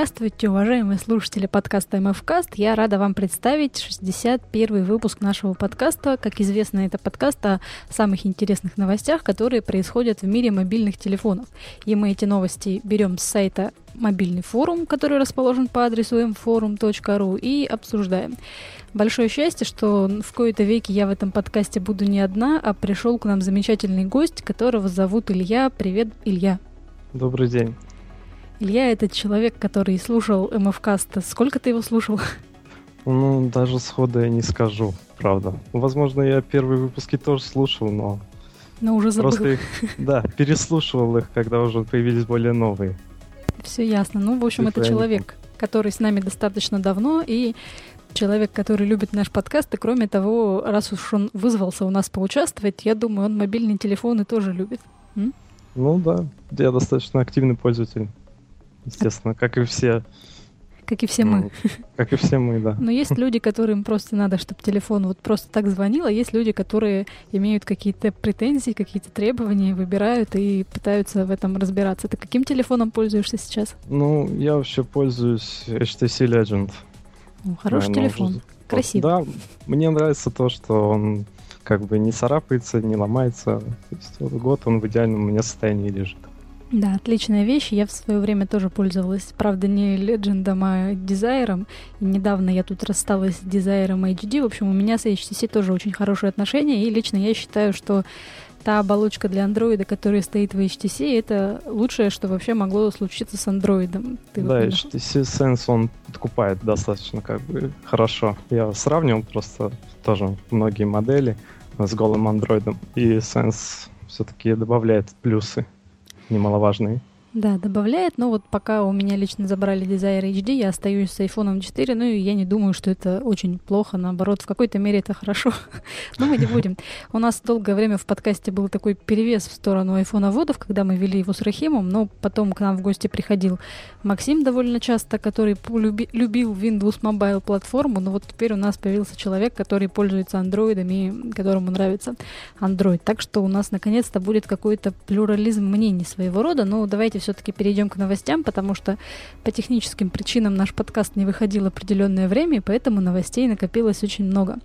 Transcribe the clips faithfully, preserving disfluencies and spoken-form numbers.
Здравствуйте, уважаемые слушатели подкаста МФКаст. Я рада вам представить шестьдесят первый выпуск нашего подкаста. Как известно, это подкаст о самых интересных новостях, которые происходят в мире мобильных телефонов. И мы эти новости берем с сайта «Мобильный форум», который расположен по адресу эм форум точка ру, и обсуждаем. Большое счастье, что в кои-то веки я в этом подкасте буду не одна, а пришел к нам замечательный гость, которого зовут Илья. Привет, Илья. Добрый день. Илья — это человек, который слушал МФКаст. Сколько ты его слушал? Ну, даже сходу я не скажу, правда. Возможно, я первые выпуски тоже слушал, но... Но уже забыл. Просто их, да, переслушивал их, когда уже появились более новые. Все ясно. Ну, в общем, это человек, который с нами достаточно давно, и человек, который любит наш подкаст, и кроме того, раз уж он вызвался у нас поучаствовать, я думаю, он мобильные телефоны тоже любит. М? Ну да, я достаточно активный пользователь. Естественно, как и все. Как и все мы. Ну, как и все мы, да. Но есть люди, которым просто надо, чтобы телефон вот просто так звонил, а есть люди, которые имеют какие-то претензии, какие-то требования, выбирают и пытаются в этом разбираться. Ты каким телефоном пользуешься сейчас? Ну, я вообще пользуюсь эйч ти си Legend. О, хороший Наверное, телефон, уже... красивый. Да, мне нравится то, что он как бы не царапается, не ломается. То есть вот год он в идеальном у меня состоянии лежит. Да, отличная вещь. Я в свое время тоже пользовалась. Правда, не Legend'ом, а Desire. И недавно я тут рассталась с Desire эйч ди. В общем, у меня с эйч ти си тоже очень хорошие отношения. И лично я считаю, что та оболочка для андроида, которая стоит в эйч ти си, это лучшее, что вообще могло случиться с андроидом. Ты да, вот эйч ти си Sense, он подкупает достаточно как бы хорошо. Я сравнивал просто тоже многие модели с голым андроидом. И Sense все-таки добавляет плюсы немаловажные. Да, добавляет, но вот пока у меня лично забрали Desire эйч ди, я остаюсь с айфон четыре, ну и я не думаю, что это очень плохо, наоборот, в какой-то мере это хорошо. Но мы не будем. У нас долгое время в подкасте был такой перевес в сторону айфоноводов, когда мы вели его с Рахимом, но потом к нам в гости приходил Максим довольно часто, который полюби- любил Windows Mobile платформу, но вот теперь у нас появился человек, который пользуется андроидами, которому нравится Android. Так что у нас наконец-то будет какой-то плюрализм мнений своего рода, но давайте все-таки перейдем к новостям, потому что по техническим причинам наш подкаст не выходил определенное время, и поэтому новостей накопилось очень много.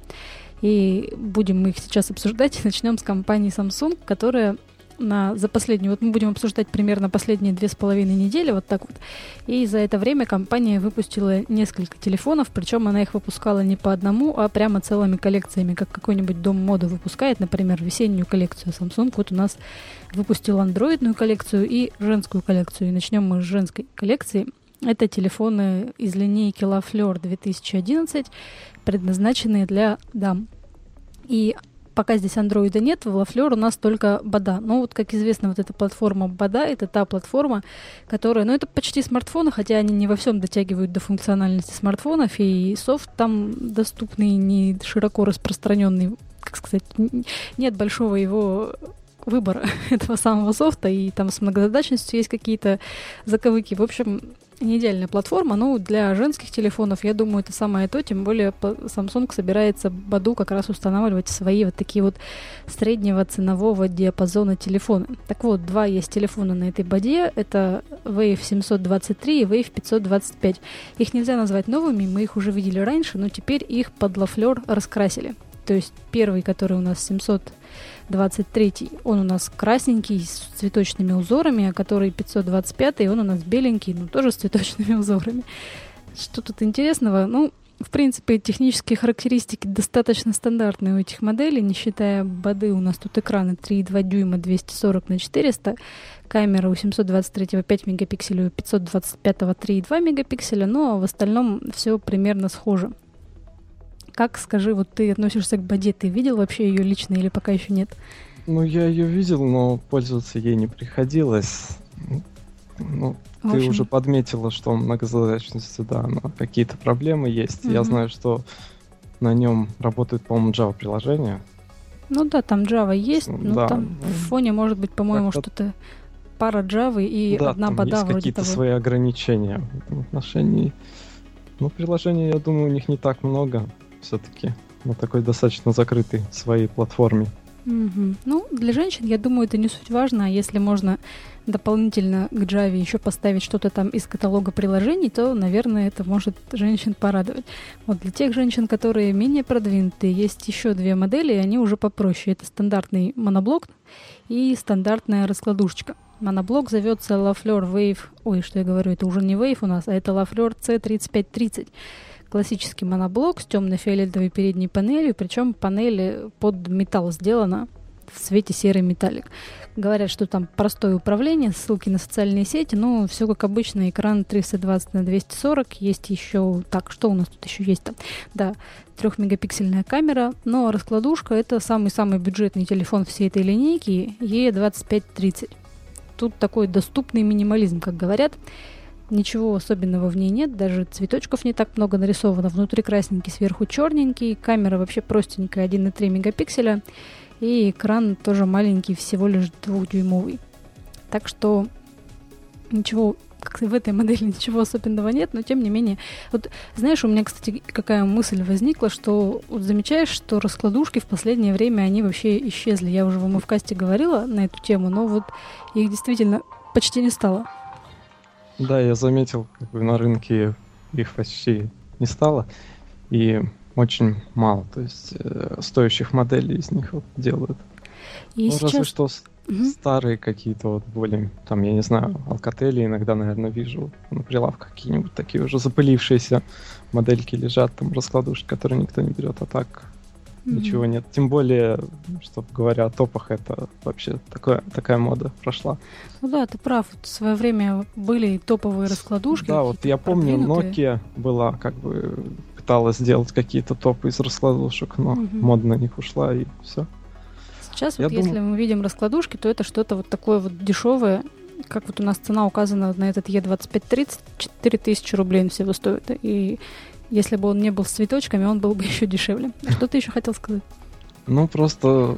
И будем мы их сейчас обсуждать. Начнем с компании Samsung, которая на, за последнюю, вот мы будем обсуждать примерно последние две с половиной недели, вот так вот. И за это время компания выпустила несколько телефонов, причем она их выпускала не по одному, а прямо целыми коллекциями, как какой-нибудь дом моды выпускает, например, весеннюю коллекцию. Samsung вот у нас выпустил андроидную коллекцию и женскую коллекцию. И начнем мы с женской коллекции. Это телефоны из линейки La Fleur две тысячи одиннадцать, предназначенные для дам. И пока здесь андроида нет, в La Fleur у нас только бада. Но вот, как известно, вот эта платформа бада — это та платформа, которая, ну, это почти смартфоны, хотя они не во всем дотягивают до функциональности смартфонов, и софт там доступный, не широко распространенный, как сказать, нет большого его выбора этого самого софта, и там с многозадачностью есть какие-то заковыки. В общем, не идеальная платформа, но для женских телефонов, я думаю, это самое то, тем более Samsung собирается баду как раз устанавливать свои вот такие вот среднего ценового диапазона телефоны. Так вот, два есть телефона на этой баде, это Wave семьсот двадцать три и Wave пятьсот двадцать пять. Их нельзя назвать новыми, мы их уже видели раньше, но теперь их под La Fleur раскрасили. То есть первый, который у нас семьсот двадцать три, он у нас красненький с цветочными узорами, а который пятьсот двадцать пять, он у нас беленький, но тоже с цветочными узорами. Что тут интересного? Ну, в принципе, технические характеристики достаточно стандартные у этих моделей, не считая бады. У нас тут экраны три и два дюйма, двести сорок на четыреста, камера у семьсот двадцать три пять мегапикселей, у пятьсот двадцать пять три и два мегапикселя, но в остальном все примерно схоже. Как, скажи, вот ты относишься к баде, ты видел вообще ее лично или пока еще нет? Ну, я ее видел, но пользоваться ей не приходилось. Ну, В ты общем... уже подметила, что многозадачности, да, но какие-то проблемы есть. Mm-hmm. Я знаю, что на нем работает, по-моему, Java-приложение. Ну да, там Java есть, но да. там в фоне может быть, по-моему, как-то... что-то пара Java и да, одна там бада есть вроде какие-то того. свои ограничения в отношении... Ну, приложений, я думаю, у них не так много все-таки. На такой достаточно закрытой своей платформе. Mm-hmm. Ну, для женщин, я думаю, это не суть важно. Если можно дополнительно к Java еще поставить что-то там из каталога приложений, то, наверное, это может женщин порадовать. Вот для тех женщин, которые менее продвинутые, есть еще две модели, и они уже попроще. Это стандартный моноблок и стандартная раскладушечка. Моноблок зовется LaFleur Wave. Ой, что я говорю, это уже не Wave у нас, а это LaFleur си тридцать пять тридцать. Классический моноблок с темно-фиолетовой передней панелью, причем панель под металл сделана в цвете серый металлик. Говорят, что там простое управление, ссылки на социальные сети, но все как обычно, экран триста двадцать на двести сорок, есть еще, так, что у нас тут еще есть там? Да, трехмегапиксельная камера, но раскладушка — это самый-самый бюджетный телефон всей этой линейки, и двадцать пять тридцать. Тут такой доступный минимализм, как говорят. Ничего особенного в ней нет, даже цветочков не так много нарисовано. Внутри красненький, сверху черненький. Камера вообще простенькая, один и три мегапикселя. И экран тоже маленький, всего лишь двухдюймовый. Так что ничего, как в этой модели ничего особенного нет, но тем не менее. Вот знаешь, у меня, кстати, какая мысль возникла, что вот замечаешь, что раскладушки в последнее время, они вообще исчезли. Я уже в МФКасте говорила на эту тему, но вот их действительно почти не стало. Да, я заметил, как бы на рынке их почти не стало, и очень мало, то есть э, стоящих моделей из них вот делают. И ну, сейчас... разве что угу. старые какие-то вот более, там, я не знаю, Alcatel иногда, наверное, вижу на прилавках какие-нибудь такие уже запылившиеся модельки лежат, там раскладушки, которые никто не берет, а так mm-hmm. ничего нет. Тем более, что говоря о топах, это вообще такое, такая мода прошла. Ну да, ты прав. В свое время были топовые раскладушки. Да, вот я помню, Nokia была, как бы пыталась сделать какие-то топы из раскладушек, но mm-hmm. мода на них ушла, и все. Сейчас вот если думаю... мы видим раскладушки, то это что-то вот такое вот дешевое, как вот у нас цена указана на этот и двадцать пять тридцать, четыре тысячи рублей он всего стоит. И если бы он не был с цветочками, он был бы еще дешевле. А что ты еще хотел сказать? Ну, просто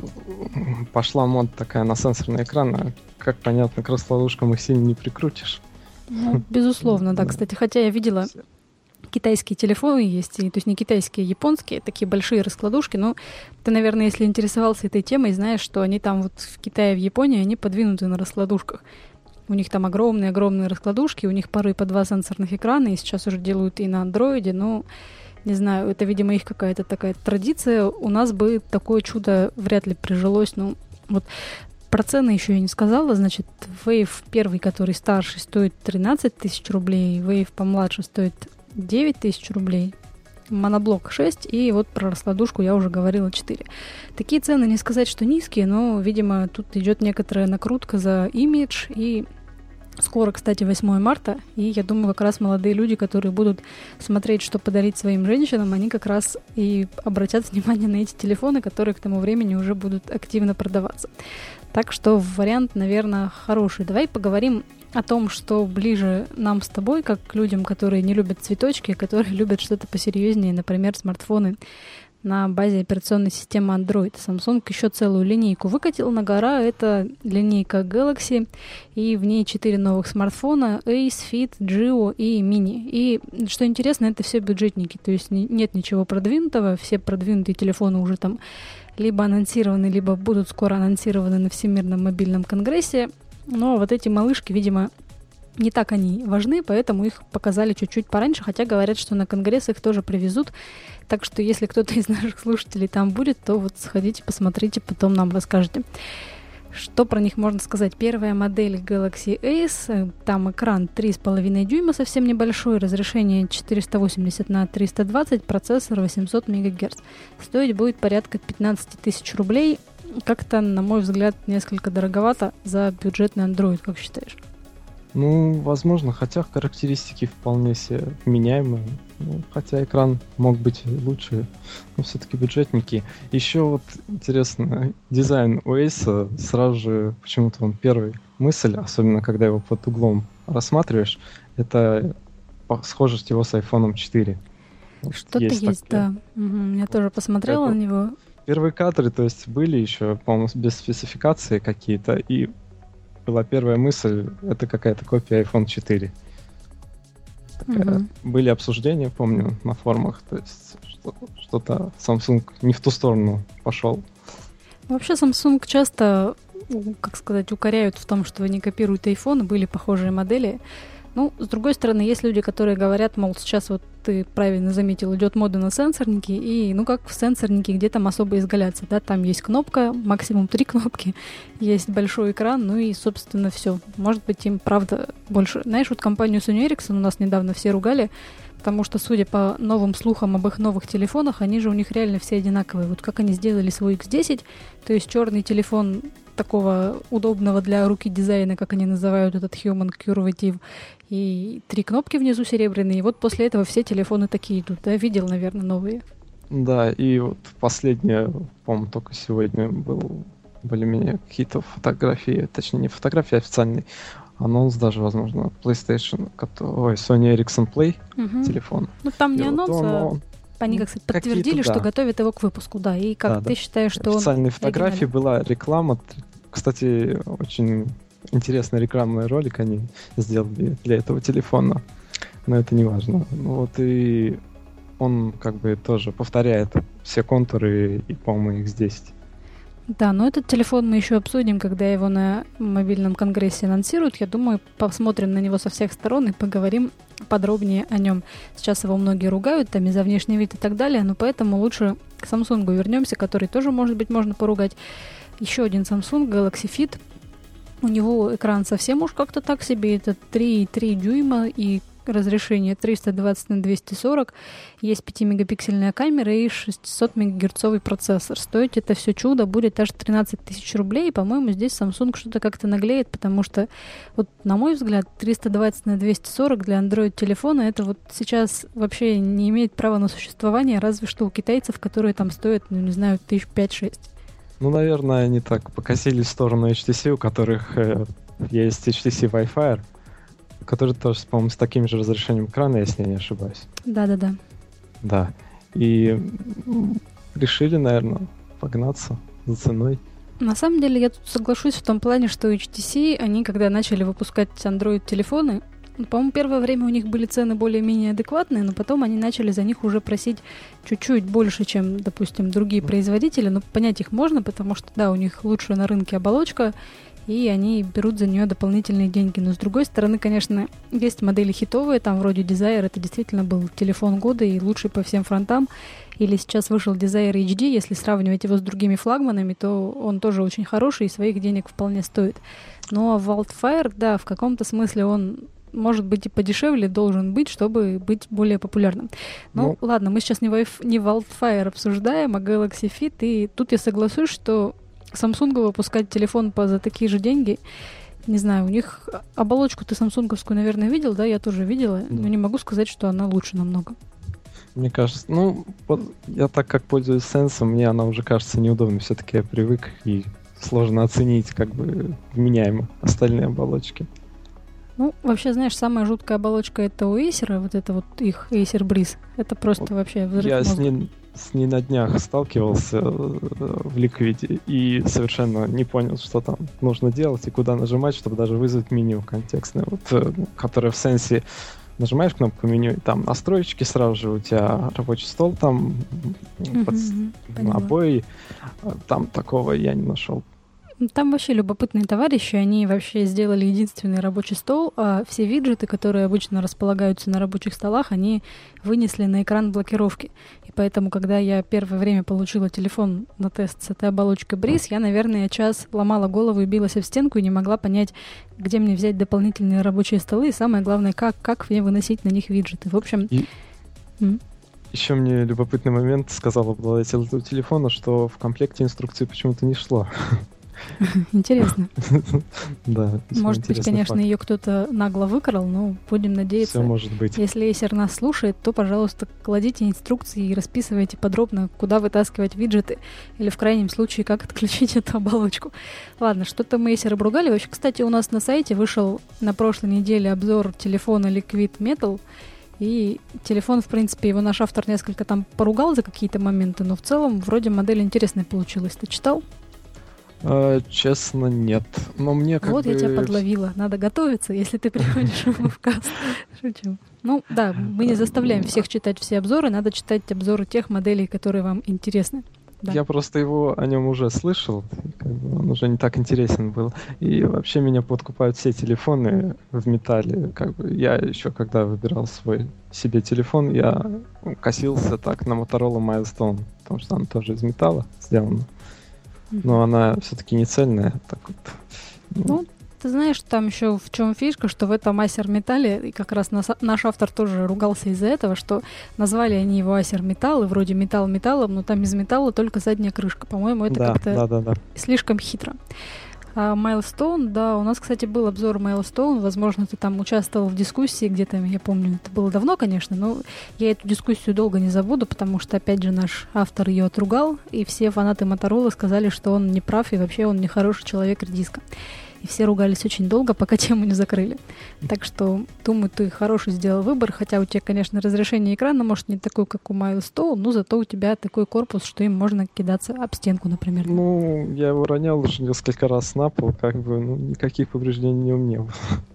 пошла мода такая на сенсорные экраны. Как понятно, к раскладушкам их сильно не прикрутишь. Ну, безусловно, да. Кстати, хотя я видела... Китайские телефоны есть, и, то есть не китайские, а японские, такие большие раскладушки. Но ты, наверное, если интересовался этой темой, знаешь, что они там вот в Китае, в Японии, они подвинуты на раскладушках. У них там огромные-огромные раскладушки, у них порой по два сенсорных экрана, и сейчас уже делают и на андроиде, но, не знаю, это, видимо, их какая-то такая традиция. У нас бы такое чудо вряд ли прижилось. Ну, вот про цены еще я не сказала. Значит, Wave первый, который старший, стоит тринадцать тысяч рублей, Wave помладше стоит девять тысяч рублей, моноблок шесть, и вот про раскладушку я уже говорила четыре. Такие цены, не сказать, что низкие, но, видимо, тут идет некоторая накрутка за имидж, и скоро, кстати, восьмое марта, и я думаю, как раз молодые люди, которые будут смотреть, что подарить своим женщинам, они как раз и обратят внимание на эти телефоны, которые к тому времени уже будут активно продаваться. Так что вариант, наверное, хороший. Давай поговорим о том, что ближе нам с тобой, как к людям, которые не любят цветочки, которые любят что-то посерьезнее, например, смартфоны на базе операционной системы Android. Samsung еще целую линейку выкатил на гора. Это линейка Galaxy, и в ней четыре новых смартфона: Ace, Fit, Geo и Mini. И, что интересно, это все бюджетники, то есть нет ничего продвинутого, все продвинутые телефоны уже там либо анонсированы, либо будут скоро анонсированы на Всемирном мобильном конгрессе. Но вот эти малышки, видимо, не так они важны, поэтому их показали чуть-чуть пораньше, хотя говорят, что на конгресс их тоже привезут. Так что если кто-то из наших слушателей там будет, то вот сходите, посмотрите, потом нам расскажете. Что про них можно сказать? Первая модель Galaxy Ace, там экран три с половиной дюйма, совсем небольшой, разрешение четыреста восемьдесят на триста двадцать, процессор восемьсот мегагерц. Стоить будет порядка пятнадцать тысяч рублей. Как-то, на мой взгляд, несколько дороговато за бюджетный Android, как считаешь? Ну, возможно, хотя характеристики вполне себе меняемые. Ну, хотя экран мог быть лучше, но все-таки бюджетники. Еще вот интересно, дизайн у Ace сразу же, почему-то он первый мысль, особенно когда его под углом рассматриваешь, это схожесть его с айфон четыре. Вот что-то есть, есть да. Угу, я тоже посмотрела это... на него. Первые кадры, то есть, были еще, по-моему, без спецификации какие-то, и была первая мысль, это какая-то копия айфон четыре. Такая, mm-hmm. Были обсуждения, помню, на форумах, то есть что- что-то Samsung не в ту сторону пошел. Вообще Samsung часто как сказать, укоряют в том, что они копируют iPhone, были похожие модели. Ну, с другой стороны, есть люди, которые говорят, мол, сейчас вот ты правильно заметил, идет мода на сенсорники, и ну как в сенсорнике, где там особо изгаляться, да, там есть кнопка, максимум три кнопки, есть большой экран, ну и, собственно, все. Может быть, им, правда, больше... Знаешь, вот компанию Sony Ericsson у нас недавно все ругали, потому что, судя по новым слухам об их новых телефонах, они же у них реально все одинаковые. Вот как они сделали свой икс десять, то есть черный телефон такого удобного для руки дизайна, как они называют этот Human Curvative, и три кнопки внизу серебряные, и вот после этого все телефоны такие идут, да? Видел, наверное, новые. Да, и вот последнее, по-моему, только сегодня был более-менее какие-то фотографии, точнее, не фотографии, а официальный анонс даже, возможно, PlayStation, ой, Sony Ericsson Play угу. телефон. Ну, там не и анонс, вот он, а он, они, как сказать, подтвердили, что да. готовят его к выпуску, да, и как да, ты да. считаешь, что он... Официальной он фотографии была реклама, кстати, очень интересный рекламный ролик они сделали для этого телефона, но это не важно. Ну вот и он как бы тоже повторяет все контуры и, по-моему, икс десять. Да, но этот телефон мы еще обсудим, когда его на мобильном конгрессе анонсируют. Я думаю, посмотрим на него со всех сторон и поговорим подробнее о нем. Сейчас его многие ругают, там, и за внешний вид и так далее, но поэтому лучше к Samsung вернемся, который тоже, может быть, можно поругать. Еще один Samsung Galaxy Fit. У него экран совсем уж как-то так себе. Это три и три дюйма и разрешение триста двадцать на двести сорок. Есть пятимегапиксельная камера и шестисотмегагерцовый процессор. Стоить это все чудо будет аж тринадцать тысяч рублей. И, по-моему, здесь Samsung что-то как-то наглеет, потому что, вот, на мой взгляд, триста двадцать на двести сорок для Android-телефона это вот сейчас вообще не имеет права на существование, разве что у китайцев, которые там стоят, ну, не знаю, тысяч пять-шесть. Ну, наверное, они так покосились в сторону эйч ти си, у которых э, есть эйч ти си Wi-Fi, который тоже, по-моему, с таким же разрешением экрана, если я не ошибаюсь. Да-да-да. Да. И решили, наверное, погнаться за ценой. На самом деле, я тут соглашусь в том плане, что эйч ти си, они, когда начали выпускать Android-телефоны, по-моему, первое время у них были цены более-менее адекватные, но потом они начали за них уже просить чуть-чуть больше, чем, допустим, другие производители. Но понять их можно, потому что, да, у них лучшая на рынке оболочка, и они берут за нее дополнительные деньги. Но, с другой стороны, конечно, есть модели хитовые, там вроде Desire, это действительно был телефон года и лучший по всем фронтам. Или сейчас вышел Desire эйч ди, если сравнивать его с другими флагманами, то он тоже очень хороший и своих денег вполне стоит. Но Wildfire, да, в каком-то смысле он, может быть, и подешевле должен быть, чтобы быть более популярным. Ну, ну ладно, мы сейчас не, Wi- не Wildfire обсуждаем, а Galaxy Fit, и тут я соглашусь, что Samsung выпускать телефон по за такие же деньги, не знаю, у них оболочку ты самсунговскую, наверное, видел, да, я тоже видела, да. Но не могу сказать, что она лучше намного. Мне кажется, ну, я так как пользуюсь сенсом, мне она уже кажется неудобной, все-таки я привык, и сложно оценить, как бы, вменяемо остальные оболочки. Ну, вообще, знаешь, самая жуткая оболочка это у Acer, вот это вот их Acer Breeze. Это просто вот вообще взрыв я мозга. с ней, с ней на днях сталкивался в Liquid и совершенно не понял, что там нужно делать и куда нажимать, чтобы даже вызвать меню контекстное, вот, которое в Sense нажимаешь кнопку меню, и там настроечки сразу же, у тебя рабочий стол там, uh-huh, под, uh-huh, обои, там такого я не нашел. Там вообще любопытные товарищи, они вообще сделали единственный рабочий стол, а все виджеты, которые обычно располагаются на рабочих столах, они вынесли на экран блокировки. И поэтому, когда я первое время получила телефон на тест с этой оболочкой Breeze, я, наверное, час ломала голову и билась об стенку и не могла понять, где мне взять дополнительные рабочие столы, и самое главное, как, как мне выносить на них виджеты. В общем... И... Mm. Еще мне любопытный момент сказал обладатель этого телефона, что в комплекте инструкции почему-то не шло. Интересно. Да. Может быть, конечно, факт. Ее кто-то нагло выкрал, но будем надеяться. Все может быть. Если Acer нас слушает, то, пожалуйста, кладите инструкции и расписывайте подробно, куда вытаскивать виджеты или, в крайнем случае, как отключить эту оболочку. Ладно, что-то мы Acer обругали. Вообще, кстати, у нас на сайте вышел на прошлой неделе обзор телефона Liquid Metal. И телефон, в принципе, его наш автор несколько там поругал за какие-то моменты, но в целом вроде модель интересная получилась. Ты читал? Uh, честно, нет. Но мне как вот бы... я тебя подловила. Надо готовиться, если ты приходишь в каст. Шучу. Ну да, мы не заставляем всех читать все обзоры. Надо читать обзоры тех моделей, которые вам интересны. Да. Я просто его о нем уже слышал, как бы он уже не так интересен был. И вообще меня подкупают все телефоны в металле. Как бы я еще когда выбирал свой себе телефон, я косился так на Motorola Milestone, потому что она тоже из металла сделана. Но она все-таки не цельная. Так вот. Ну, ты знаешь, там еще в чем фишка, что в этом Acer металле, и как раз нас, наш автор тоже ругался из-за этого, что назвали они его Acer металл, и вроде металл металлом, но там из металла только задняя крышка. По-моему, это да, как-то да, да, да. слишком хитро. А Milestone, да, у нас, кстати, был обзор Milestone, возможно, ты там участвовал в дискуссии где-то, я помню, это было давно, конечно, но я эту дискуссию долго не забуду, потому что, опять же, наш автор ее отругал, и все фанаты Motorola сказали, что он не прав, и вообще он не хороший человек редиска. И все ругались очень долго, пока тему не закрыли. Так что, думаю, ты хороший сделал выбор, хотя у тебя, конечно, разрешение экрана, может, не такое, как у Milestone, но зато у тебя такой корпус, что им можно кидаться об стенку, например. Ну, я его ронял уже несколько раз на пол, как бы, ну, никаких повреждений у меня.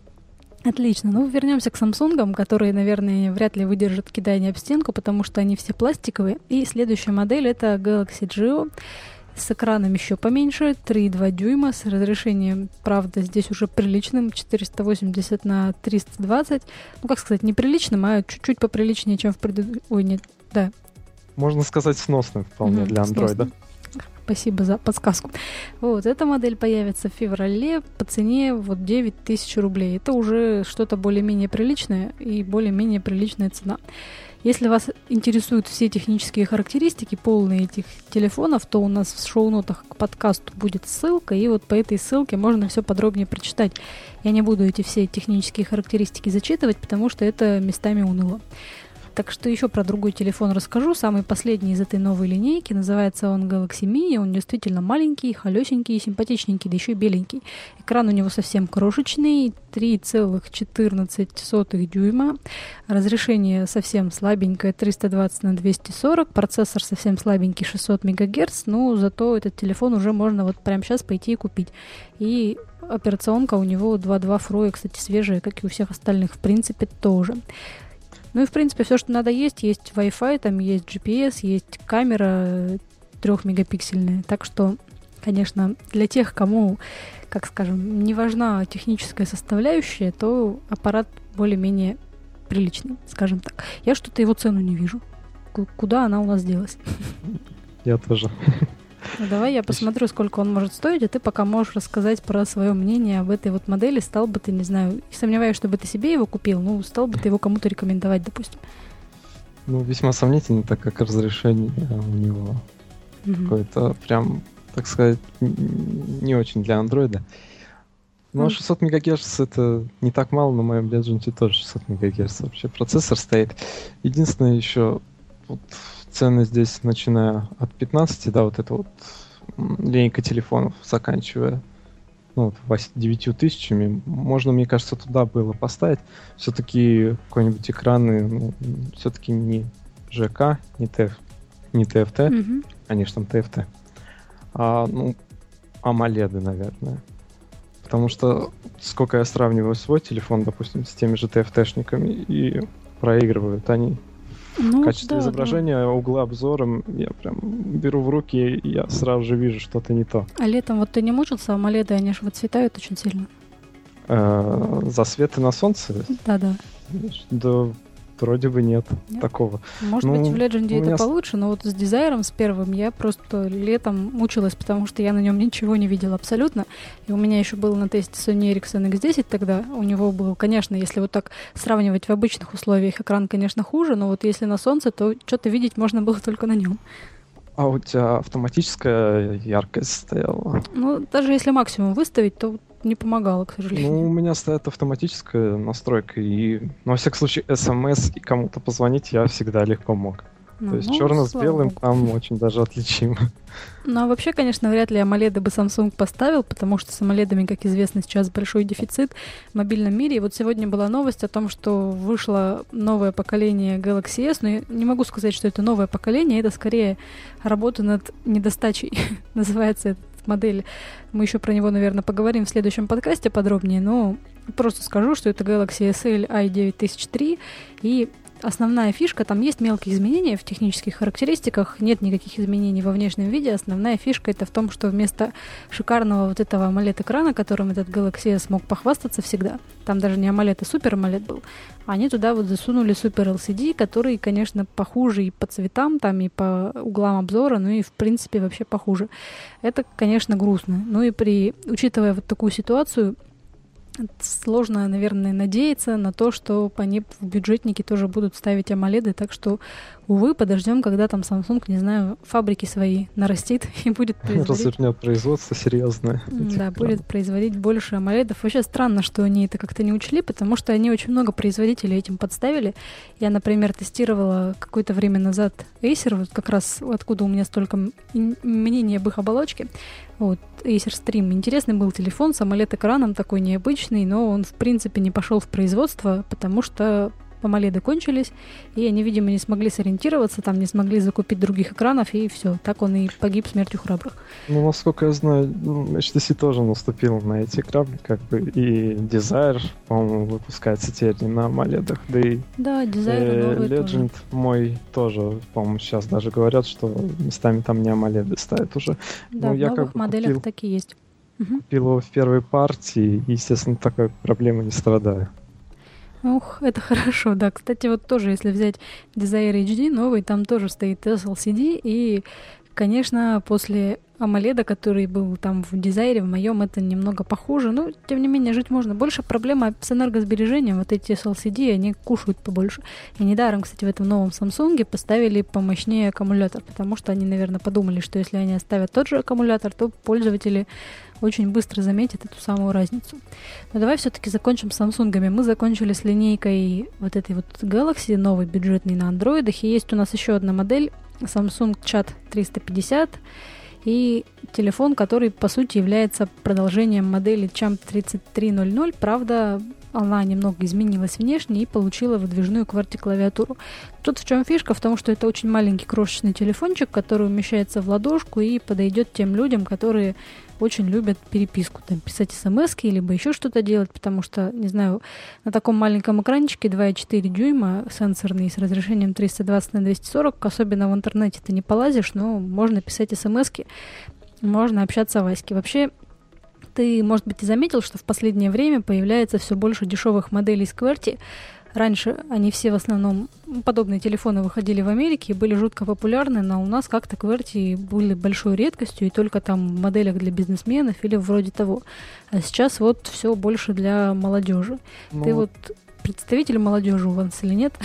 Отлично. Ну, вернемся к Samsung, которые, наверное, вряд ли выдержат кидание об стенку, потому что они все пластиковые. И следующая модель — это Galaxy Geo. С экраном еще поменьше, три и два дюйма, с разрешением, правда, здесь уже приличным, четыреста восемьдесят на триста двадцать. Ну, как сказать, неприличным, а чуть-чуть поприличнее, чем в предыдущем... Ой, нет, да. Можно сказать, сносным вполне mm-hmm, для андроида. Спасибо за подсказку. Вот, эта модель появится в феврале по цене вот девять тысяч рублей. Это уже что-то более-менее приличное и более-менее приличная цена. Если вас интересуют все технические характеристики, полные этих телефонов, то у нас в шоу-нотах к подкасту будет ссылка, и вот по этой ссылке можно все подробнее прочитать. Я не буду эти все технические характеристики зачитывать, потому что это местами уныло. Так что еще про другой телефон расскажу. Самый последний из этой новой линейки. Называется он Galaxy Mini. Он действительно маленький, холесенький и симпатичненький, да еще и беленький. Экран у него совсем крошечный, три целых четырнадцать сотых дюйма. Разрешение совсем слабенькое, триста двадцать на двести сорок. Процессор совсем слабенький, шестьсот мегагерц. Но зато этот телефон уже можно вот прямо сейчас пойти и купить. И операционка у него два точка два Froyo, кстати, свежая, как и у всех остальных, в принципе, тоже. Ну и, в принципе, все, что надо, есть. Есть Wi-Fi, там есть джи пи эс, есть камера трехмегапиксельная. Так что, конечно, для тех, кому, как скажем, не важна техническая составляющая, то аппарат более-менее приличный, скажем так. Я что-то его цену не вижу. Куда она у нас делась? Я тоже. Ну, давай я посмотрю, сколько он может стоить, а ты пока можешь рассказать про свое мнение об этой вот модели. Стал бы ты, не знаю, сомневаюсь, чтобы ты себе его купил, ну, стал бы ты его кому-то рекомендовать, допустим. Ну, весьма сомнительно, так как разрешение у него mm-hmm. какое-то прям, так сказать, не очень для андроида. Ну, а шестьсот мегагерц это не так мало, на моем Legend тоже шестьсот мегагерц вообще процессор стоит. Единственное еще... Вот, цены здесь, начиная от пятнадцати, да, вот это вот линейка телефонов, заканчивая ну, девятью тысячами, можно, мне кажется, туда было поставить. Все-таки какой-нибудь экраны, ну, все-таки не ЖК, не, ТФ, не ТФТ, mm-hmm. конечно, там ТФТ, а, ну, AMOLED, наверное. Потому что, сколько я сравниваю свой телефон, допустим, с теми же ТФТшниками, и проигрывают они. Ну, в качестве да, изображения, да. угла обзора я прям беру в руки, и я сразу же вижу что-то не то. А летом вот ты не мучился, AMOLED, они же выцветают очень сильно. Э-э- засветы на солнце? Да-да. Да, вроде бы нет, нет? такого. Может ну, быть, в Legend это меня... получше, но вот с Desire, с первым, я просто летом мучилась, потому что я на нем ничего не видела абсолютно. И у меня еще был на тесте Sony Ericsson икс десять тогда. У него был, конечно, если вот так сравнивать в обычных условиях, экран, конечно, хуже, но вот если на солнце, то что-то видеть можно было только на нем. А у тебя автоматическая яркость стояла? Ну, даже если максимум выставить, то не помогало, к сожалению. Ну, у меня стоит автоматическая настройка, и, ну, во всяком случае, эс эм эс и кому-то позвонить я всегда легко мог. Ну, То есть ну, черно с белым Богу. Там очень даже отличимо. Ну, а вообще, конечно, вряд ли AMOLED бы Samsung поставил, потому что с AMOLEDами, как известно, сейчас большой дефицит в мобильном мире. И вот сегодня была новость о том, что вышло новое поколение Galaxy S, но я не могу сказать, что это новое поколение, это скорее работа над недостачей, называется эта модель. Мы еще про него, наверное, поговорим в следующем подкасте подробнее, но просто скажу, что это Galaxy эс эл ай девять тысяч три, и основная фишка, там есть мелкие изменения в технических характеристиках, нет никаких изменений во внешнем виде. Основная фишка это в том, что вместо шикарного вот этого AMOLED-экрана, которым этот Galaxy S мог похвастаться всегда, там даже не AMOLED, а Super AMOLED был, они туда вот засунули Super эл си ди, который, конечно, похуже и по цветам, там, и по углам обзора, ну и, в принципе, вообще похуже. Это, конечно, грустно. Ну и при, учитывая вот такую ситуацию, сложно, наверное, надеяться на то, что они в бюджетнике тоже будут ставить AMOLED, так что, увы, подождем, когда там Samsung, не знаю, фабрики свои нарастит и будет производить... Развернет производство серьезное. Да, будет производить больше AMOLED. Вообще странно, что они это как-то не учли, потому что они очень много производителей этим подставили. Я, например, тестировала какое-то время назад Acer, вот как раз откуда у меня столько мнений об их оболочке. Вот, Acer Stream. Интересный был телефон с AMOLED-экраном, такой необычный, но он, в принципе, не пошел в производство, потому что AMOLED кончились, и они, видимо, не смогли сориентироваться, там не смогли закупить других экранов, и все. Так он и погиб смертью храбрых. Ну, насколько я знаю, эйч ти си тоже наступил на эти грабли, как бы, и Desire, по-моему, выпускается теперь не на AMOLED, да и да, Desire э, новый Legend тоже. мой тоже, по-моему, сейчас даже говорят, что местами там не AMOLED ставят уже. Да, Но в я новых как бы моделях купил, так и есть. Угу. купил его в первой партии, и, естественно, такой проблемы не страдаю. Ух, это хорошо, да. Кстати, вот тоже, если взять Desire эйч ди новый, там тоже стоит эс эл си ди, и, конечно, после AMOLED, который был там в Desire, в моем, это немного похуже, но, тем не менее, жить можно. Больше проблема с энергосбережением, вот эти эс эл си ди, они кушают побольше. И недаром, кстати, в этом новом Samsung поставили помощнее аккумулятор, потому что они, наверное, подумали, что если они оставят тот же аккумулятор, то пользователи очень быстро заметят эту самую разницу. Но давай все-таки закончим с Самсунгами. Мы закончили с линейкой вот этой вот Galaxy, новый бюджетный на андроидах, и есть у нас еще одна модель, Samsung Chat триста пятьдесят, и телефон, который, по сути, является продолжением модели Champ тридцать три ноль ноль, правда, она немного изменилась внешне и получила выдвижную QWERTY-клавиатуру. Тут в чем фишка? В том, что это очень маленький крошечный телефончик, который умещается в ладошку и подойдет тем людям, которые очень любят переписку, там, писать смс-ки, либо еще что-то делать, потому что, не знаю, на таком маленьком экранчике два и четыре дюйма, сенсорный, с разрешением триста двадцать на двести сорок, особенно в интернете ты не полазишь, но можно писать смс-ки, можно общаться в вайске. Вообще, ты, может быть, и заметил, что в последнее время появляется все больше дешевых моделей с QWERTY. Раньше они все в основном, подобные телефоны выходили в Америке и были жутко популярны, но у нас как-то QWERTY были большой редкостью, и только там в моделях для бизнесменов или вроде того. А сейчас вот все больше для молодежи. Ну, Ты вот представитель молодежи у вас или нет?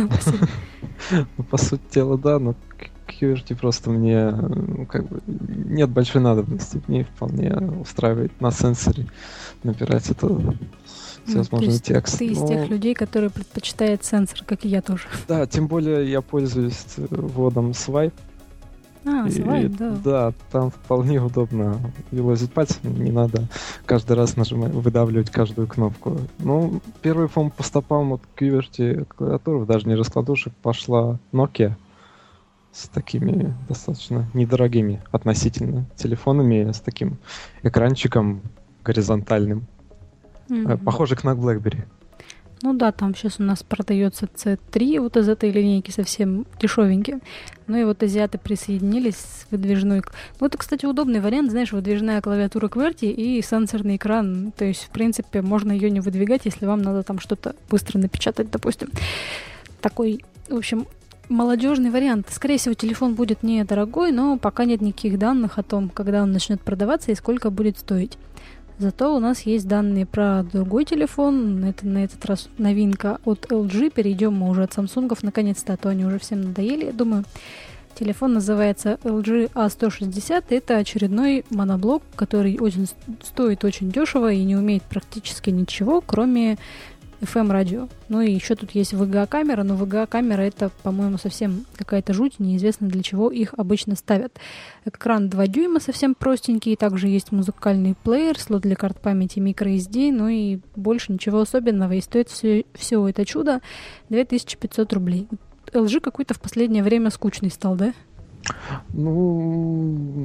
Ну, по сути дела, да, но QWERTY просто мне, ну, как бы, нет большой надобности. Мне вполне устраивает на сенсоре набирать это всевозможный текст. Ты из но... тех людей, которые предпочитают сенсор, как и я тоже. Да, тем более я пользуюсь вводом Swipe. А, Swipe, да. Да, там вполне удобно елозить пальцем, не надо каждый раз нажимать, выдавливать каждую кнопку. Ну, первый, по-моему, по стопам от QWERTY клавиатуры, даже не раскладушек, пошла Nokia с такими достаточно недорогими относительно телефонами, с таким экранчиком горизонтальным, mm-hmm. похожий на BlackBerry. Ну да, там сейчас у нас продается си три вот из этой линейки, совсем дешевенький. Ну и вот азиаты присоединились с выдвижной... Ну это, кстати, удобный вариант, знаешь, выдвижная клавиатура QWERTY и сенсорный экран. То есть, в принципе, можно ее не выдвигать, если вам надо там что-то быстро напечатать, допустим. Такой, в общем, молодежный вариант. Скорее всего, телефон будет недорогой, но пока нет никаких данных о том, когда он начнет продаваться и сколько будет стоить. Зато у нас есть данные про другой телефон. Это на этот раз новинка от эл джи. Перейдем мы уже от Samsung наконец-то, а то они уже всем надоели, я думаю. Телефон называется эл джи эй сто шестьдесят. Это очередной моноблок, который очень стоит очень дешево и не умеет практически ничего, кроме эф эм-радио. Ну и еще тут есть ви джи эй-камера, но ви джи эй-камера это, по-моему, совсем какая-то жуть, неизвестно для чего их обычно ставят. Экран два дюйма, совсем простенький, также есть музыкальный плеер, слот для карт памяти microэс ди, ну и больше ничего особенного, и стоит все, все это чудо две тысячи пятьсот рублей. эл джи какой-то в последнее время скучный стал, да? Ну,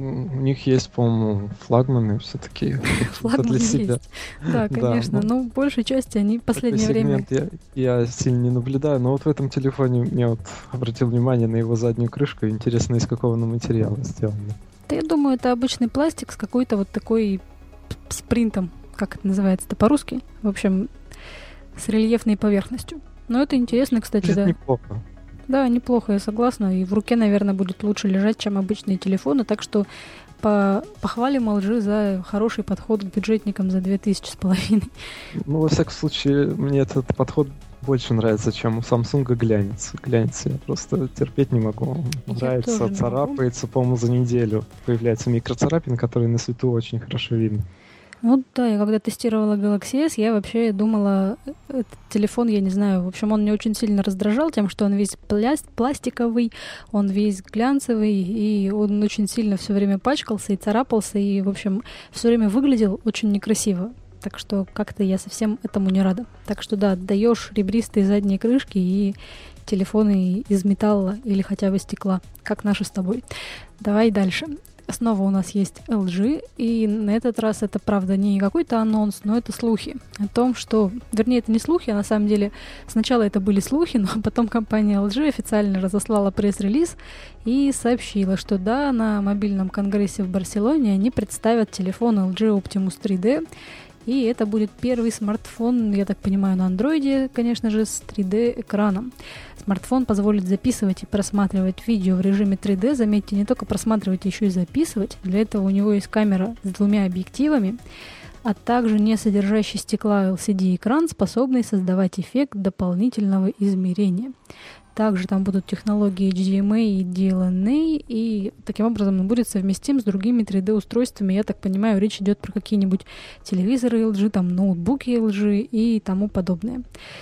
них есть, по-моему, флагманы все-таки. Флагманы есть. Да, конечно. Но в большей части они в последнее время... Я, я сильно не наблюдаю, но вот в этом телефоне я вот обратил внимание на его заднюю крышку. Интересно, из какого она материала сделана. Да я думаю, это обычный пластик с какой-то вот такой с принтом, как это называется-то по-русски. В общем, с рельефной поверхностью. Но это интересно, кстати, да. Неплохо. Да, неплохо, я согласна. И в руке, наверное, будет лучше лежать, чем обычные телефоны. Так что по похвалим эл джи за хороший подход к бюджетникам за две тысячи с половиной. Ну, во всяком случае, мне этот подход больше нравится, чем у Samsung глянец. Глянец я просто терпеть не могу. Он нравится, царапается, по-моему, за неделю. Появляется микроцарапин, который на свету очень хорошо видно. Вот да, я когда тестировала Galaxy эс, я вообще думала, этот телефон, я не знаю, в общем, он меня очень сильно раздражал тем, что он весь пля- пластиковый, он весь глянцевый, и он очень сильно все время пачкался и царапался, и, в общем, все время выглядел очень некрасиво. Так что как-то я совсем этому не рада. Так что да, даешь ребристые задние крышки и телефоны из металла или хотя бы стекла, как наши с тобой. Давай дальше. Снова у нас есть эл джи, и на этот раз это, правда, не какой-то анонс, но это слухи о том, что... Вернее, это не слухи, а на самом деле сначала это были слухи, но потом компания эл джи официально разослала пресс-релиз и сообщила, что да, на мобильном конгрессе в Барселоне они представят телефон эл джи Optimus три дэ, и это будет первый смартфон, я так понимаю, на андроиде, конечно же, с три дэ-экраном. Смартфон позволит записывать и просматривать видео в режиме три дэ. Заметьте, не только просматривать, еще и записывать. Для этого у него есть камера с двумя объективами, а также не содержащий стекла эл си ди-экран, способный создавать эффект дополнительного измерения. Также там будут технологии эйч ди эм ай и ди эл эн эй, и таким образом он будет совместим с другими три дэ-устройствами. Я так понимаю, речь идет про какие-нибудь телевизоры эл джи, там ноутбуки эл джи и тому подобное.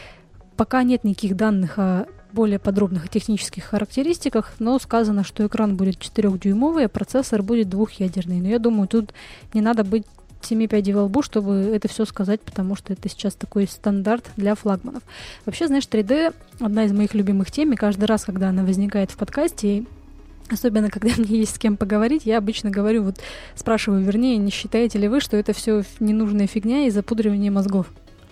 Пока нет никаких данных о более подробных технических характеристиках, но сказано, что экран будет четырёхдюймовый, а процессор будет двухъядерный. Но я думаю, тут не надо быть семи пядей во лбу, чтобы это все сказать, потому что это сейчас такой стандарт для флагманов. Вообще, знаешь, три дэ — одна из моих любимых тем, и каждый раз, когда она возникает в подкасте, особенно когда мне есть с кем поговорить, я обычно говорю, вот спрашиваю, вернее, не считаете ли вы, что это все ненужная фигня и запудривание мозгов?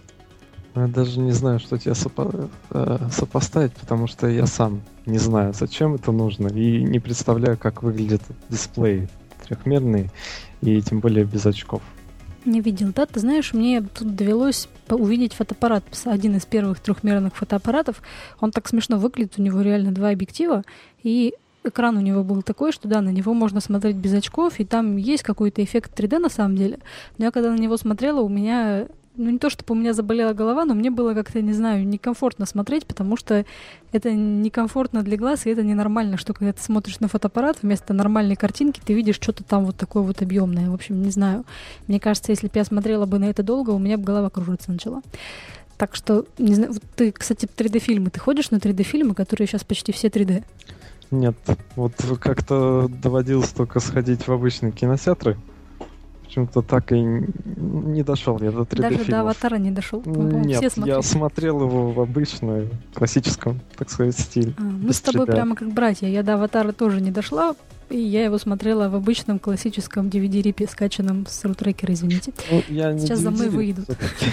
Я даже не знаю, что тебе сопо- э, сопоставить, потому что я сам не знаю, зачем это нужно, и не представляю, как выглядит дисплей трехмерный, и тем более без очков. Не видел, да? Ты знаешь, мне тут довелось увидеть фотоаппарат, один из первых трехмерных фотоаппаратов. Он так смешно выглядит, у него реально два объектива, и экран у него был такой, что да, на него можно смотреть без очков, и там есть какой-то эффект три дэ на самом деле. Но я когда на него смотрела, у меня... Ну, не то, чтобы у меня заболела голова, но мне было как-то, не знаю, некомфортно смотреть, потому что это некомфортно для глаз, и это ненормально, что когда ты смотришь на фотоаппарат, вместо нормальной картинки ты видишь что-то там вот такое вот объемное. В общем, не знаю. Мне кажется, если бы я смотрела бы на это долго, у меня бы голова кружиться начала. Так что, не знаю, вот ты, кстати, три дэ-фильмы, ты ходишь на три дэ-фильмы, которые сейчас почти все три дэ? Нет, вот как-то доводилось только сходить в обычные кинотеатры. Почему-то так и не дошел я до три дэ-фильмов. Даже до «Аватара» не дошел? Нет, все я смотрел его в обычном, классическом, так сказать, стиле. А, мы с тобой прямо как братья. Я до «Аватара» тоже не дошла, и я его смотрела в обычном классическом ди ви ди-рипе, скачанном с рутрекера, извините. Ну, я Сейчас за мной выйдут.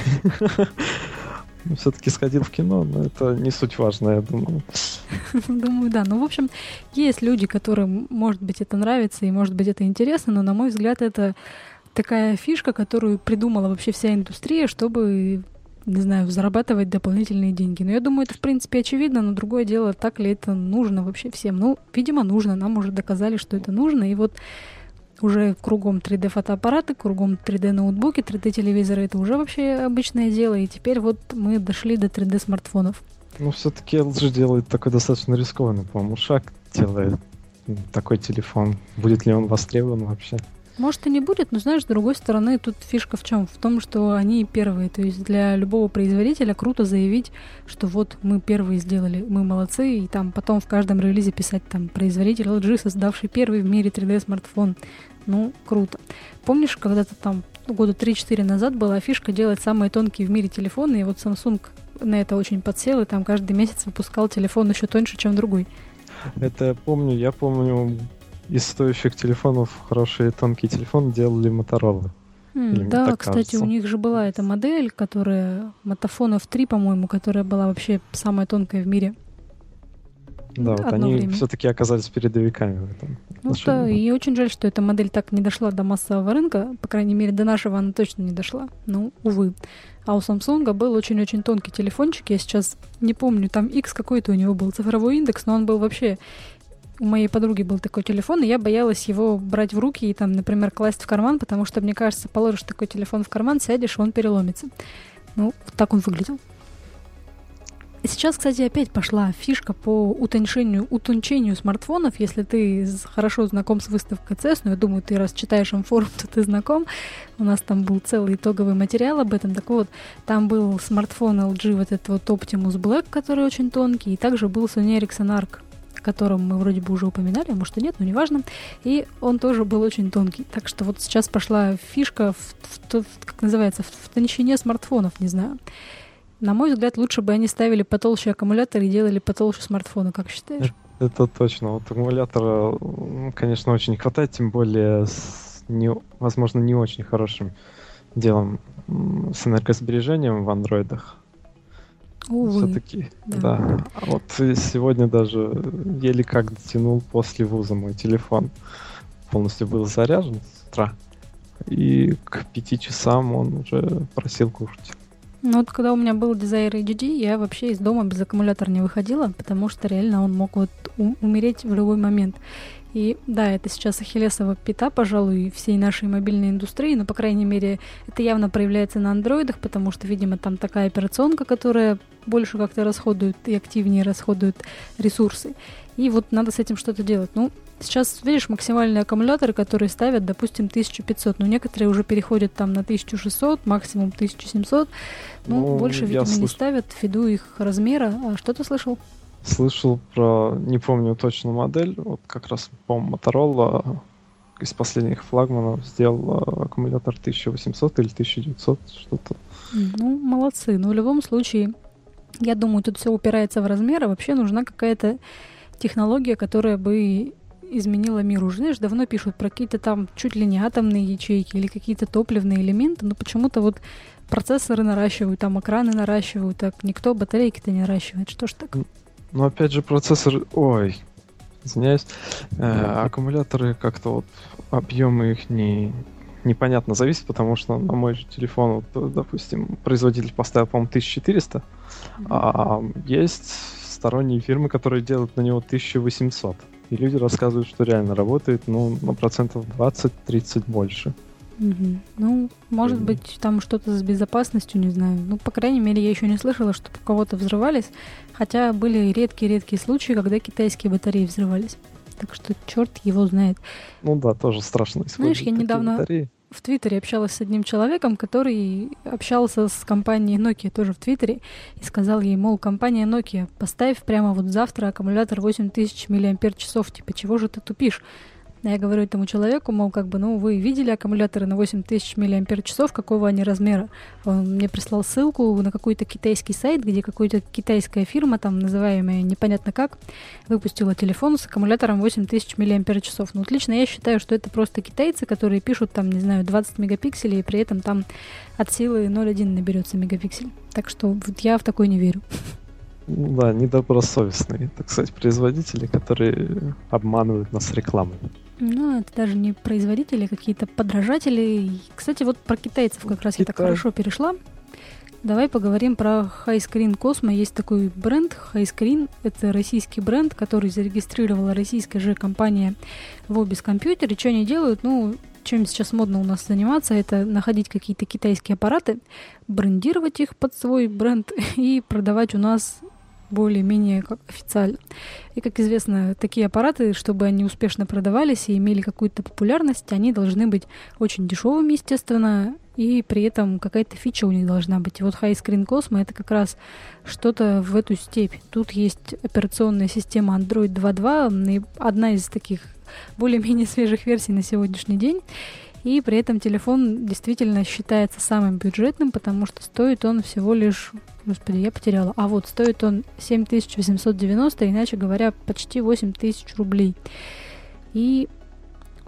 Все-таки сходил в кино, но это не суть важно, я думаю. Думаю, да. Ну, в общем, есть люди, которым, может быть, это нравится и, может быть, это интересно, но, на мой взгляд, это такая фишка, которую придумала вообще вся индустрия, чтобы, не знаю, зарабатывать дополнительные деньги. Но я думаю, это, в принципе, очевидно, но другое дело, так ли это нужно вообще всем. Ну, видимо, нужно. Нам уже доказали, что это нужно. И вот уже кругом три дэ-фотоаппараты, кругом три дэ-ноутбуки, три дэ-телевизоры — это уже вообще обычное дело. И теперь вот мы дошли до три дэ-смартфонов. Ну, все-таки эл джи делает такой достаточно рискованный, по-моему, шаг, делает такой телефон. Будет ли он востребован вообще? Может, и не будет, но, знаешь, с другой стороны, тут фишка в чем? В том, что они первые. То есть для любого производителя круто заявить, что вот мы первые сделали, мы молодцы, и там потом в каждом релизе писать там производитель эл джи, создавший первый в мире три дэ-смартфон. Ну, круто. Помнишь, когда-то там года три-четыре назад была фишка делать самые тонкие в мире телефоны, и вот Samsung на это очень подсел, и там каждый месяц выпускал телефон еще тоньше, чем другой. Это помню, я помню... из стоящих телефонов хорошие тонкие телефоны делали Motorola. Mm, да, кстати, кажется. У них же была эта модель, которая Motophone эф три, по-моему, которая была вообще самая тонкая в мире. Да, вот они время. все-таки оказались передовиками в этом. Ну да, и очень жаль, что эта модель так не дошла до массового рынка, по крайней мере, до нашего она точно не дошла. Ну, увы. А у Samsung был очень-очень тонкий телефончик, я сейчас не помню, там X какой-то у него был, цифровой индекс, но он был вообще... У моей подруги был такой телефон, и я боялась его брать в руки и там, например, класть в карман, потому что, мне кажется, положишь такой телефон в карман, сядешь, и он переломится. Ну, вот так он выглядел. И сейчас, кстати, опять пошла фишка по утончению, утончению смартфонов. Если ты хорошо знаком с выставкой си и эс, ну, я думаю, ты раз читаешь информ, то ты знаком. У нас там был целый итоговый материал об этом. Так вот, там был смартфон эл джи, вот этот вот Optimus Black, который очень тонкий, и также был Sony Ericsson Arc, о котором мы вроде бы уже упоминали, а может и нет, но неважно. И он тоже был очень тонкий. Так что вот сейчас пошла фишка, в, в, в, как называется, в, в тончине смартфонов, не знаю. На мой взгляд, лучше бы они ставили потолще аккумулятор и делали потолще смартфоны, как считаешь? Это, это точно. Вот аккумулятора, конечно, очень не хватает, тем более с, не, возможно, не очень хорошим делом с энергосбережением в андроидах. Увы. Все-таки, да. да. А вот сегодня даже еле как дотянул после вуза мой телефон. Полностью был заряжен с утра. И к пяти часам он уже просил кушать. Ну вот когда у меня был Desire эйч ди, я вообще из дома без аккумулятора не выходила, потому что реально он мог вот умереть в любой момент. И да, это сейчас ахиллесова пята, пожалуй, всей нашей мобильной индустрии, но, по крайней мере, это явно проявляется на андроидах, потому что, видимо, там такая операционка, которая больше как-то расходует и активнее расходует ресурсы. И вот надо с этим что-то делать. Ну, сейчас, видишь, максимальные аккумуляторы, которые ставят, допустим, тысяча пятьсот, но некоторые уже переходят там на тысяча шестьсот, максимум тысяча семьсот. Ну, ну больше, видимо, слыш... не ставят ввиду их размера. А что ты слышал? Слышал про, не помню точно модель, вот как раз, по-моему, Motorola из последних флагманов сделал аккумулятор тысяча восемьсот или тысяча девятьсот, что-то. Ну, молодцы. Но в любом случае, я думаю, тут все упирается в размер, а вообще нужна какая-то технология, которая бы изменила мир. Уже, знаешь, давно пишут про какие-то там чуть ли не атомные ячейки или какие-то топливные элементы, но почему-то вот процессоры наращивают, там экраны наращивают, так никто батарейки-то не наращивает. Что ж так? Ну, опять же, процессор... Ой, извиняюсь. Э, аккумуляторы как-то вот объемы их не... непонятно зависит, потому что на мой же телефон, вот, допустим, производитель поставил, по-моему, тысяча четыреста, mm-hmm. а есть сторонние фирмы, которые делают на него тысяча восемьсот. И люди рассказывают, что реально работает, ну, на процентов двадцать-тридцать больше. Угу. Ну, может mm. быть, там что-то с безопасностью, не знаю. Ну, по крайней мере, я еще не слышала, чтобы у кого-то взрывались. Хотя были редкие-редкие случаи, когда китайские батареи взрывались. Так что черт его знает. Ну да, тоже страшно. Знаешь, я недавно батареи. в Твиттере общалась с одним человеком, который общался с компанией Nokia тоже в Твиттере и сказал ей, мол, компания Nokia, поставь прямо вот завтра аккумулятор восемь тысяч миллиампер-часов, типа, чего же ты тупишь? Я говорю этому человеку, мол, как бы, ну, вы видели аккумуляторы на восемь тысяч миллиампер-часов, какого они размера? Он мне прислал ссылку на какой-то китайский сайт, где какая-то китайская фирма, там, называемая непонятно как, выпустила телефон с аккумулятором восемь тысяч миллиампер-часов. Ну, вот лично я считаю, что это просто китайцы, которые пишут, там, не знаю, двадцать мегапикселей, и при этом там от силы ноль целых одна десятая наберется мегапиксель. Так что вот я в такое не верю. Да, недобросовестные, так сказать, производители, которые обманывают нас рекламой. Ну, это даже не производители, а какие-то подражатели. Кстати, вот про китайцев как раз Китай. Я так хорошо перешла. Давай поговорим про Hi-Screen Cosmo. Есть такой бренд Hi-Screen. Это российский бренд, который зарегистрировала российская же компания Vobis Computer. И что они делают? Ну, чем сейчас модно у нас заниматься, это находить какие-то китайские аппараты, брендировать их под свой бренд и продавать у нас более-менее как официально. И, как известно, такие аппараты, чтобы они успешно продавались и имели какую-то популярность, они должны быть очень дешевыми, естественно, и при этом какая-то фича у них должна быть. И вот Hi-Screen Cosmo — это как раз что-то в эту степь. Тут есть операционная система Android два точка два, одна из таких более-менее свежих версий на сегодняшний день. И при этом телефон действительно считается самым бюджетным, потому что стоит он всего лишь... Господи, я потеряла. А вот, стоит он семь тысяч восемьсот девяносто, иначе говоря, почти восемь тысяч рублей. И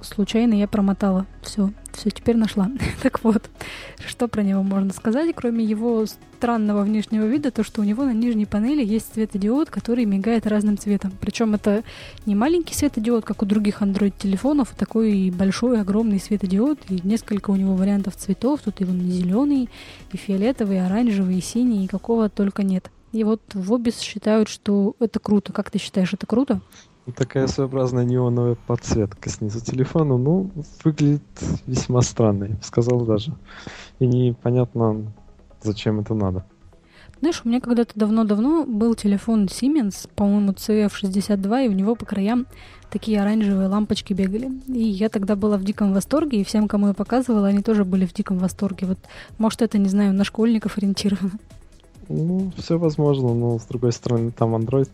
случайно я промотала. Все, все, теперь нашла. Так вот, что про него можно сказать, кроме его странного внешнего вида, то, что у него на нижней панели есть светодиод, который мигает разным цветом. Причем это не маленький светодиод, как у других Android-телефонов, а такой большой, огромный светодиод, и несколько у него вариантов цветов. Тут и вон зеленый, и фиолетовый, и оранжевый, и синий, и какого только нет. И вот в Obis считают, что это круто. Как ты считаешь, это круто? Такая своеобразная неоновая подсветка снизу телефона, ну, выглядит весьма странно, я бы сказал даже. И непонятно, зачем это надо. Знаешь, у меня когда-то давно-давно был телефон Siemens, по-моему, си эф шестьдесят два, и у него по краям такие оранжевые лампочки бегали. И я тогда была в диком восторге, и всем, кому я показывала, они тоже были в диком восторге. Вот, может, это, не знаю, на школьников ориентировано. Ну, все возможно, но, с другой стороны, там Android.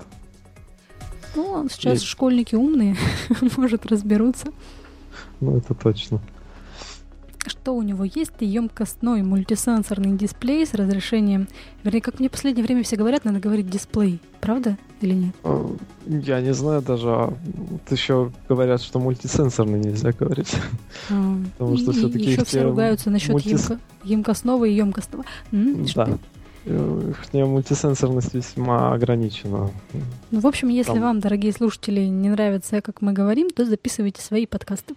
Ну, сейчас Есть. Школьники умные, может, разберутся. Ну, это точно. Что у него есть? Емкостной мультисенсорный дисплей с разрешением... Вернее, как мне в последнее время все говорят, надо говорить дисплей. Правда или нет? Я не знаю даже. А вот еще говорят, что мультисенсорный нельзя говорить. А, Потому что и, все-таки еще их все те ругаются насчет мультис- емко... емкостного и емкостного. М, Да. что? Их мультисенсорность весьма ограничена. Ну, в общем, если Там- вам, дорогие слушатели, не нравится, как мы говорим, то записывайте свои подкасты.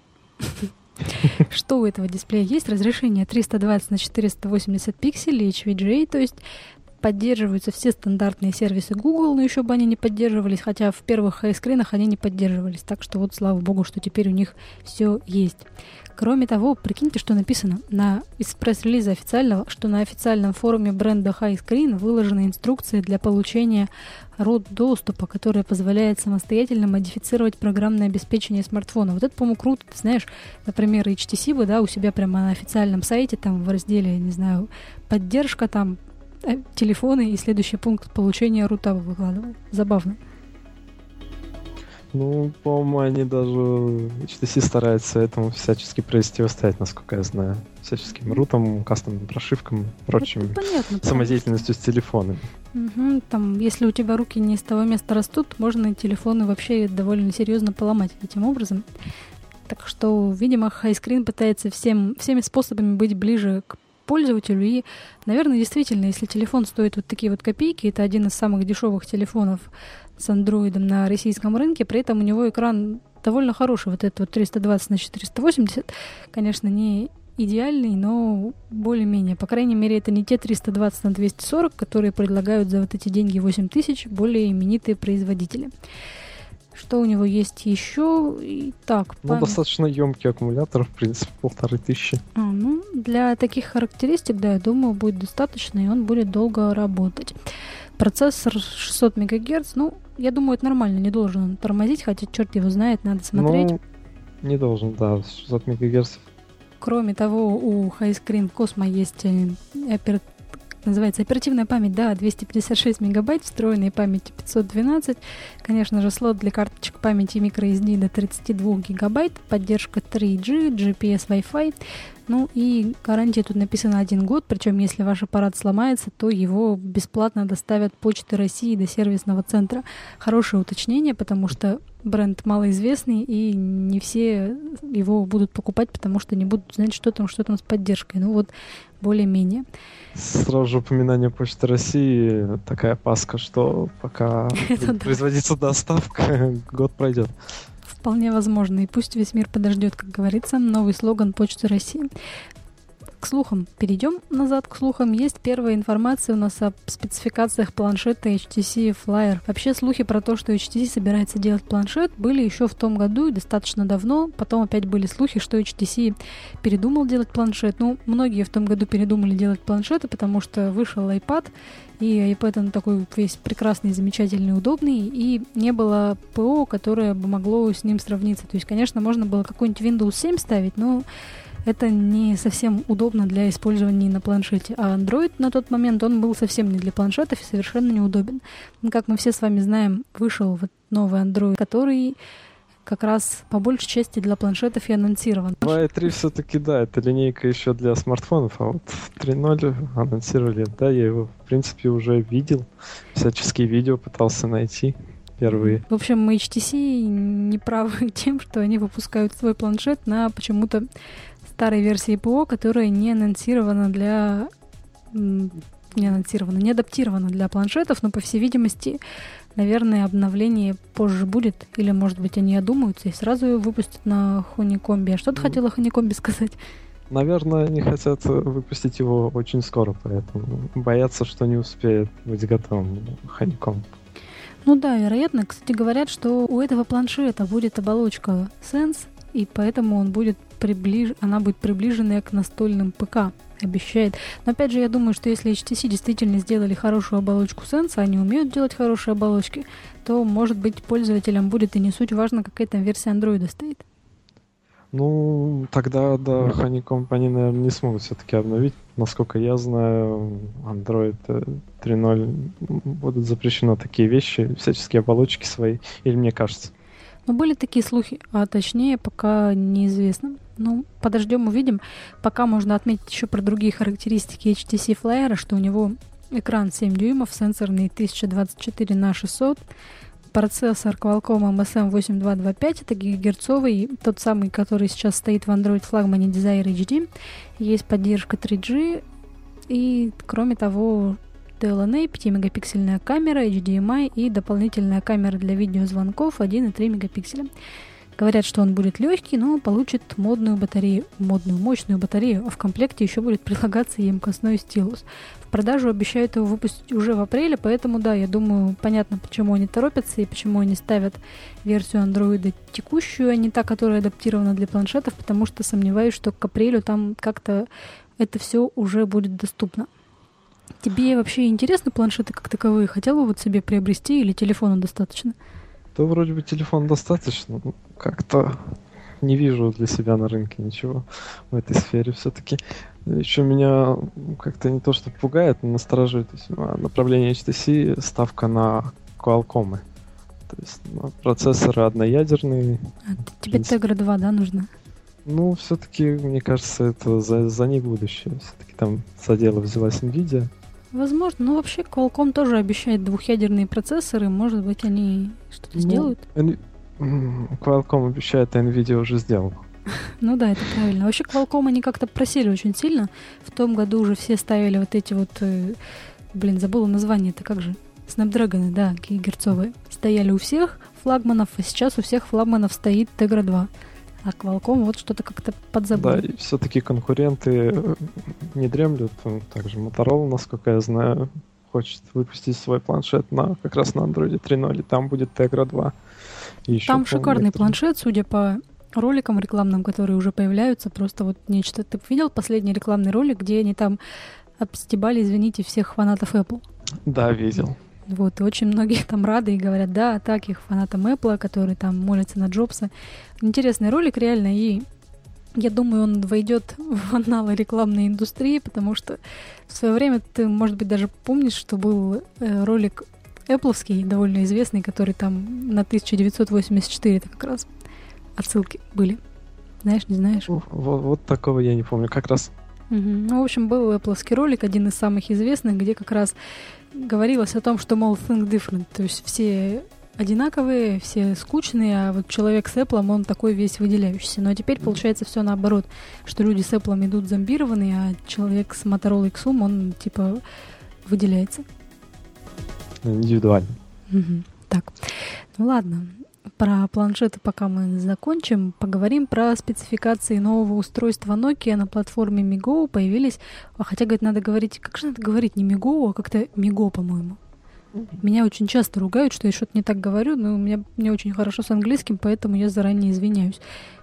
Что у этого дисплея есть? Разрешение триста двадцать на четыреста восемьдесят пикселей, эйч ви джи эй, то есть поддерживаются все стандартные сервисы Google, но еще бы они не поддерживались, хотя в первых хайскринах они не поддерживались. Так что вот, слава богу, что теперь у них все есть. Кроме того, прикиньте, что написано на из пресс-релиза официального, что на официальном форуме бренда HiScreen выложены инструкции для получения root-доступа, который позволяет самостоятельно модифицировать программное обеспечение смартфона. Вот это, по-моему, круто. Ты знаешь, например, эйч ти си бы, да, у себя прямо на официальном сайте, там в разделе, не знаю, поддержка, там телефоны, и следующий пункт получения рута выкладывал. Забавно. Ну, по-моему, они даже эйч ти си стараются этому всячески противостоять, насколько я знаю. Всяческим рутам, кастомным прошивкам, прочим, Это понятно, самодеятельностью с телефонами. Угу, там, если у тебя руки не из того места растут, можно телефоны вообще довольно серьезно поломать этим образом. Так что, видимо, HiScreen пытается всем, всеми способами быть ближе к пользователю. И, наверное, действительно, если телефон стоит вот такие вот копейки, это один из самых дешевых телефонов с андроидом на российском рынке, при этом у него экран довольно хороший, вот этот вот триста двадцать на четыреста восемьдесят, конечно, не идеальный, но более-менее. По крайней мере, это не те триста двадцать на двести сорок, которые предлагают за вот эти деньги восемь тысяч более именитые производители. Что у него есть еще? И так, Ну, память. достаточно емкий аккумулятор, в принципе, полторы тысячи. А, ну, для таких характеристик, да, я думаю, будет достаточно, и он будет долго работать. Процессор шестьсот мегагерц, ну, я думаю, это нормально, не должен он тормозить, хотя черт его знает, надо смотреть. Ну, не должен, да, шестьсот мегагерц. Кроме того, у HiScreen Cosmo есть э, опер... называется оперативная память, да, двести пятьдесят шесть мегабайт, встроенная память пятьсот двенадцать. Конечно же, слот для карточек памяти microSD до тридцать два гигабайт, поддержка три джи, джи пи эс, Wi-Fi. Ну и гарантия тут написано один год, причем если ваш аппарат сломается, то его бесплатно доставят Почты России до сервисного центра. Хорошее уточнение, потому что бренд малоизвестный, и не все его будут покупать, потому что не будут знать, что там, что там с поддержкой. Ну вот, более-менее. Сразу же упоминание Почты России, такая паска, что пока Это будет да. производиться доставка, год пройдет. Вполне возможно. И пусть весь мир подождет, как говорится, новый слоган Почты России. К слухам перейдем назад к слухам. Есть первая информация у нас о спецификациях планшета эйч ти си Flyer. Вообще слухи про то, что эйч ти си собирается делать планшет, были еще в том году и достаточно давно. Потом опять были слухи, что эйч ти си передумал делать планшет. Ну, многие в том году передумали делать планшеты, потому что вышел iPad, и iPad он такой весь прекрасный, замечательный, удобный, и не было ПО, которое бы могло с ним сравниться. То есть, конечно, можно было какой-нибудь Windows семь ставить, но это не совсем удобно для использования на планшете. А Android на тот момент, он был совсем не для планшетов и совершенно неудобен. Ну, как мы все с вами знаем, вышел вот новый Android, который как раз по большей части для планшетов и анонсирован. два и три все-таки, да, это линейка еще для смартфонов, а вот три ноль анонсировали, да, я его, в принципе, уже видел, всяческие видео пытался найти, впервые. В общем, эйч ти си не правы тем, что они выпускают свой планшет на почему-то старой версии ПО, которая не анонсирована для... не анонсирована, не адаптирована для планшетов, но, по всей видимости, наверное, обновление позже будет. Или, может быть, они одумаются и сразу ее выпустят на Honeycomb. А что ты mm. хотела о Honeycomb сказать? Наверное, они хотят выпустить его очень скоро, поэтому боятся, что не успеет быть готовым Honeycomb. Ну да, вероятно. Кстати, говорят, что у этого планшета будет оболочка Sense, и поэтому он будет приближ... она будет приближенная к настольным ПК, обещает. Но опять же, я думаю, что если эйч ти си действительно сделали хорошую оболочку Sense, они умеют делать хорошие оболочки, то, может быть, пользователям будет и не суть важно, какая там версия Android стоит. Ну, тогда, да, Honeycomb они, наверное, не смогут все-таки обновить. Насколько я знаю, Android три ноль будут запрещены такие вещи, всяческие оболочки свои, или мне кажется. Но были такие слухи, а точнее пока неизвестно. Ну, подождем, увидим. Пока можно отметить еще про другие характеристики эйч ти си Flyer, что у него экран семь дюймов, сенсорный тысяча двадцать четыре на шестьсот, процессор Qualcomm эм эс эм восемь два два пять, это гигагерцовый, тот самый, который сейчас стоит в Android флагмане Desire эйч ди. Есть поддержка три джи, и, кроме того, ди эл эн эй, пятимегапиксельная камера, эйч ди эм ай и дополнительная камера для видеозвонков один и три мегапикселя. Говорят, что он будет легкий, но получит модную батарею, модную, мощную батарею, а в комплекте еще будет прилагаться емкостной стилус. В продажу обещают его выпустить уже в апреле, поэтому, да, я думаю, понятно, почему они торопятся и почему они ставят версию Android текущую, а не та, которая адаптирована для планшетов, потому что сомневаюсь, что к апрелю там как-то это все уже будет доступно. Тебе вообще интересны планшеты как таковые? Хотел бы вот себе приобрести или телефону достаточно? Да вроде бы телефон достаточно. Как-то не вижу для себя на рынке ничего в этой сфере все-таки. Еще меня как-то не то что пугает, но настораживает. То есть, направление эйч ти си ставка на Qualcomm. То есть ну, процессоры одноядерные. А тебе Tegra два, да, нужно? Ну, все-таки, мне кажется, это за, за них будущее. Все-таки там за дело взялась Nvidia. Возможно, но вообще Qualcomm тоже обещает двухъядерные процессоры, может быть, они что-то ну, сделают? N- Qualcomm обещает, а Nvidia уже сделал. Ну да, это правильно. Вообще Qualcomm они как-то просели очень сильно. В том году уже все ставили вот эти вот, э, блин, забыла название, это как же? Snapdragon, да, гигагерцовые. Стояли у всех флагманов, а сейчас у всех флагманов стоит Tegra два. А Qualcomm вот что-то как-то подзабыл. Да, и все-таки конкуренты не дремлют. Также Motorola, насколько я знаю, хочет выпустить свой планшет на, как раз на Android три ноль, и там будет Tegra два. И там шикарный некоторые... планшет, судя по роликам рекламным, которые уже появляются, просто вот нечто. Ты видел последний рекламный ролик, где они там обстебали, извините, всех фанатов Apple? Да, видел. Вот, и очень многие там рады и говорят, да, так их фанатам Apple, которые там молятся на Джобса. Интересный ролик, реально, и я думаю, он войдет в анналы рекламной индустрии, потому что в свое время ты, может быть, даже помнишь, что был э, ролик Apple'овский, довольно известный, который там на тысяча девятьсот восемьдесят четыре это как раз отсылки были. Знаешь, не знаешь? Вот, вот такого я не помню, как раз. Угу. Ну, в общем, был Apple'овский ролик, один из самых известных, где как раз говорилось о том, что, мол, think different, то есть все одинаковые, все скучные, а вот человек с Apple, он такой весь выделяющийся. Но теперь получается все наоборот, что люди с Apple идут зомбированные, а человек с Motorola икс ю, он типа выделяется. Индивидуально. Угу. Так, ну ладно. Про планшеты пока мы закончим. Поговорим про спецификации нового устройства Nokia на платформе MiGo. Появились... А хотя, говорит, надо говорить... Как же надо говорить? Не MiGo, а как-то MiGo, по-моему. Меня очень часто ругают, что я что-то не так говорю, но у меня не очень хорошо с английским, поэтому я заранее извиняюсь.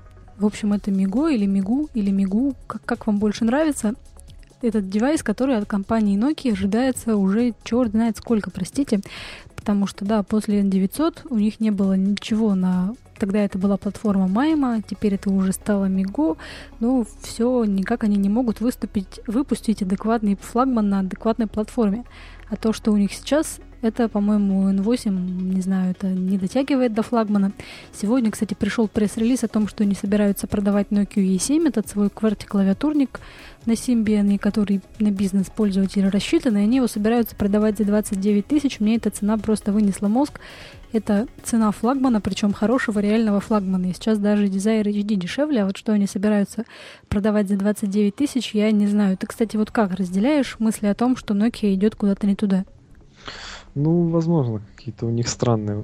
В общем, это MiGo или MiGu или MiGu, как, как вам больше нравится. Этот девайс, который от компании Nokia ожидается уже черт знает сколько, простите. Потому что, да, после эн девятьсот у них не было ничего на... Тогда это была платформа Майма, теперь это уже стало MiGo. Но все, никак они не могут выступить, выпустить адекватный флагман на адекватной платформе. А то, что у них сейчас Это, по-моему, эн восемь, не знаю, это не дотягивает до флагмана. Сегодня, кстати, пришел пресс-релиз о том, что они собираются продавать Nokia и семь, этот свой QWERTY-клавиатурник на Symbian, который на бизнес-пользователя рассчитан, и они его собираются продавать за двадцать девять тысяч. Мне эта цена просто вынесла мозг. Это цена флагмана, причем хорошего реального флагмана. И сейчас даже Desire эйч ди дешевле, а вот что они собираются продавать за двадцать девять тысяч, я не знаю. Ты, кстати, вот как разделяешь мысли о том, что Nokia идет куда-то не туда? Ну, возможно, какие-то у них странные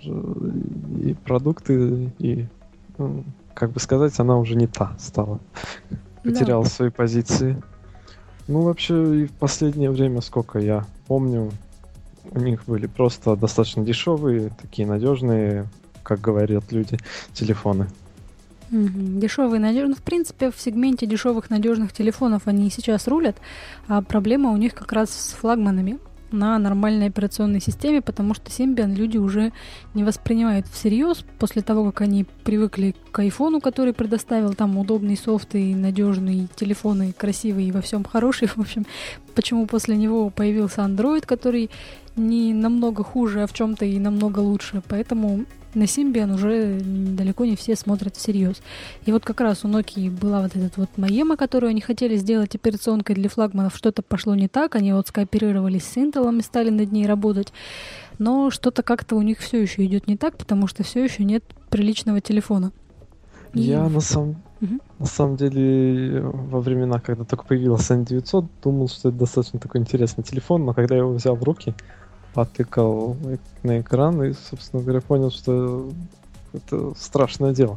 и продукты, и, ну, как бы сказать, она уже не та стала. Потеряла да. свои позиции. Ну, вообще, и в последнее время, сколько я помню, у них были просто достаточно дешевые, такие надежные, как говорят люди, телефоны. Mm-hmm. Дешевые, надежные. В принципе, в сегменте дешевых надежных телефонов они и сейчас рулят, а проблема у них как раз с флагманами на нормальной операционной системе, потому что Symbian люди уже не воспринимают всерьез после того, как они привыкли к айфону, который предоставил там удобный софт и надежные телефоны, красивые и во всем хорошие. В общем, почему после него появился Android, который не намного хуже, а в чем-то и намного лучше. Поэтому на Symbian уже далеко не все смотрят всерьез. И вот как раз у Nokia была вот эта вот Маема, которую они хотели сделать операционкой для флагманов. Что-то пошло не так, они вот скооперировались с Intel и стали над ней работать. Но что-то как-то у них все еще идет не так, потому что все еще нет приличного телефона. И... Я на самом... Угу. На самом деле, во времена, когда только появился эн девятьсот, думал, что это достаточно такой интересный телефон, но когда я его взял в руки, потыкал на экран и, собственно говоря, понял, что это страшное дело.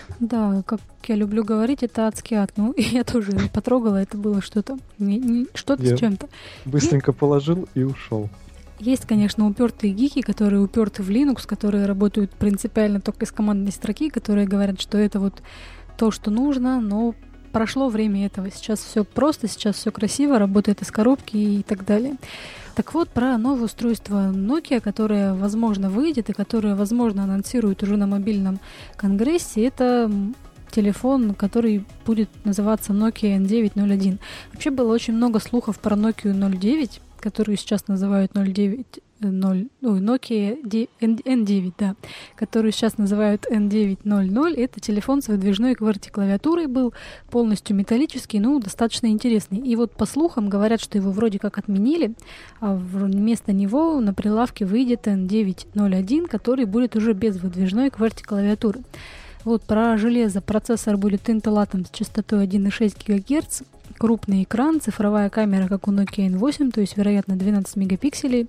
Да, как я люблю говорить, это адский ад. Ну, я тоже его потрогала, это было что-то, не, не, что-то я с чем-то. Быстренько и... положил и ушел. Есть, конечно, упертые гики, которые уперты в Linux, которые работают принципиально только из командной строки, которые говорят, что это вот то, что нужно, но прошло время этого. Сейчас все просто, сейчас все красиво, работает из коробки и так далее. Так вот, про новое устройство Nokia, которое, возможно, выйдет и которое, возможно, анонсируют уже на мобильном конгрессе, это телефон, который будет называться Nokia эн девять ноль один. Вообще было очень много слухов про Nokia ноль девять, которую сейчас называют ноль девять ноль, ой, Nokia эн девять, да, которую сейчас называют эн девять ноль ноль. Это телефон с выдвижной QWERTY-клавиатурой, был полностью металлический, ну, достаточно интересный. И вот по слухам говорят, что его вроде как отменили, а вместо него на прилавке выйдет эн девять ноль один, который будет уже без выдвижной QWERTY-клавиатуры. Вот про железо. Процессор будет Intel Atom с частотой один и шесть гигагерц, крупный экран, цифровая камера, как у Nokia эн восемь, то есть, вероятно, двенадцать мегапикселей.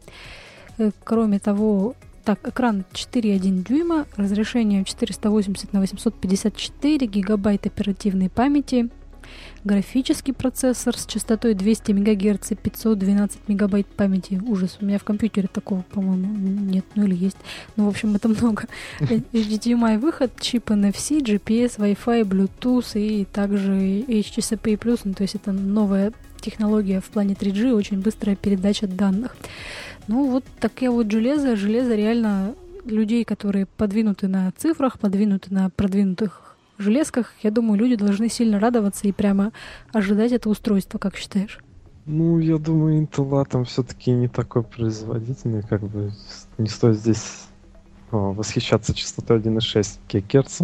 Кроме того, так, экран четыре и один дюйма, разрешение четыреста восемьдесят на восемьсот пятьдесят четыре, гигабайт оперативной памяти, графический процессор с частотой двести мегагерц и пятьсот двенадцать мегабайт памяти. Ужас, у меня в компьютере такого, по-моему, нет, ну или есть. Ну, в общем, это много. эйч ди эм ай выход, чип эн эф си, джи пи эс, Wi-Fi, Bluetooth и также эйч ти си пи плюс, ну, то есть это новая технология в плане три джи, очень быстрая передача данных. Ну, вот такие вот железо. Железо реально людей, которые подвинуты на цифрах, подвинуты на продвинутых железках. Я думаю, люди должны сильно радоваться и прямо ожидать это устройство, как считаешь? Ну, я думаю, Intel Atom все-таки не такой производительный, как бы не стоит здесь о, восхищаться частотой один и шесть гигагерц.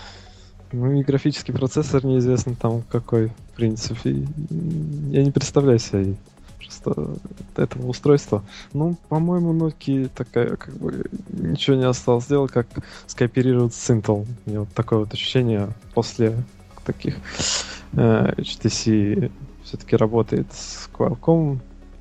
Ну и графический процессор неизвестно там какой, в принципе. Я не представляю себе просто этого устройства. Ну, по-моему, Nokia такая, как бы, ничего не осталось делать, как скооперироваться с Intel. У меня вот такое вот ощущение после таких э, эйч ти си все-таки работает с Qualcomm,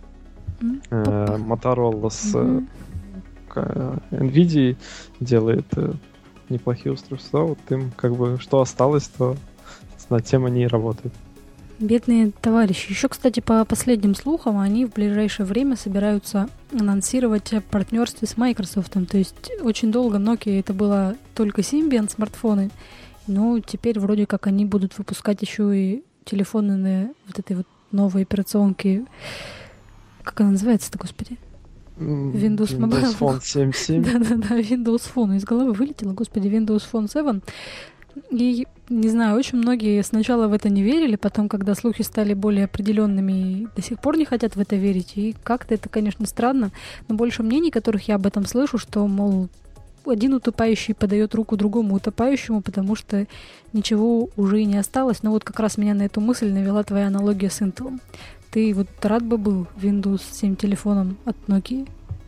э, Motorola с mm-hmm. э, Nvidia делает э, неплохие устройства. Вот им как бы что осталось, то над тем они и работают. Бедные товарищи. Еще, кстати, по последним слухам, они в ближайшее время собираются анонсировать о партнерстве с Microsoft. То есть очень долго Nokia это было только Symbian смартфоны, но теперь вроде как они будут выпускать еще и телефоны на вот этой вот новой операционке. Как она называется-то, господи? Windows, Windows Phone семь семь. Да-да-да, Windows Phone. Из головы вылетело, господи, Windows Phone семь. И, не знаю, очень многие сначала в это не верили, потом, когда слухи стали более определенными, до сих пор не хотят в это верить. И как-то это, конечно, странно, но больше мнений, которых я об этом слышу, что, мол, один утопающий подает руку другому утопающему, потому что ничего уже и не осталось. Но вот как раз меня на эту мысль навела твоя аналогия с Intel. Ты вот рад бы был Windows семь телефоном от Nokia?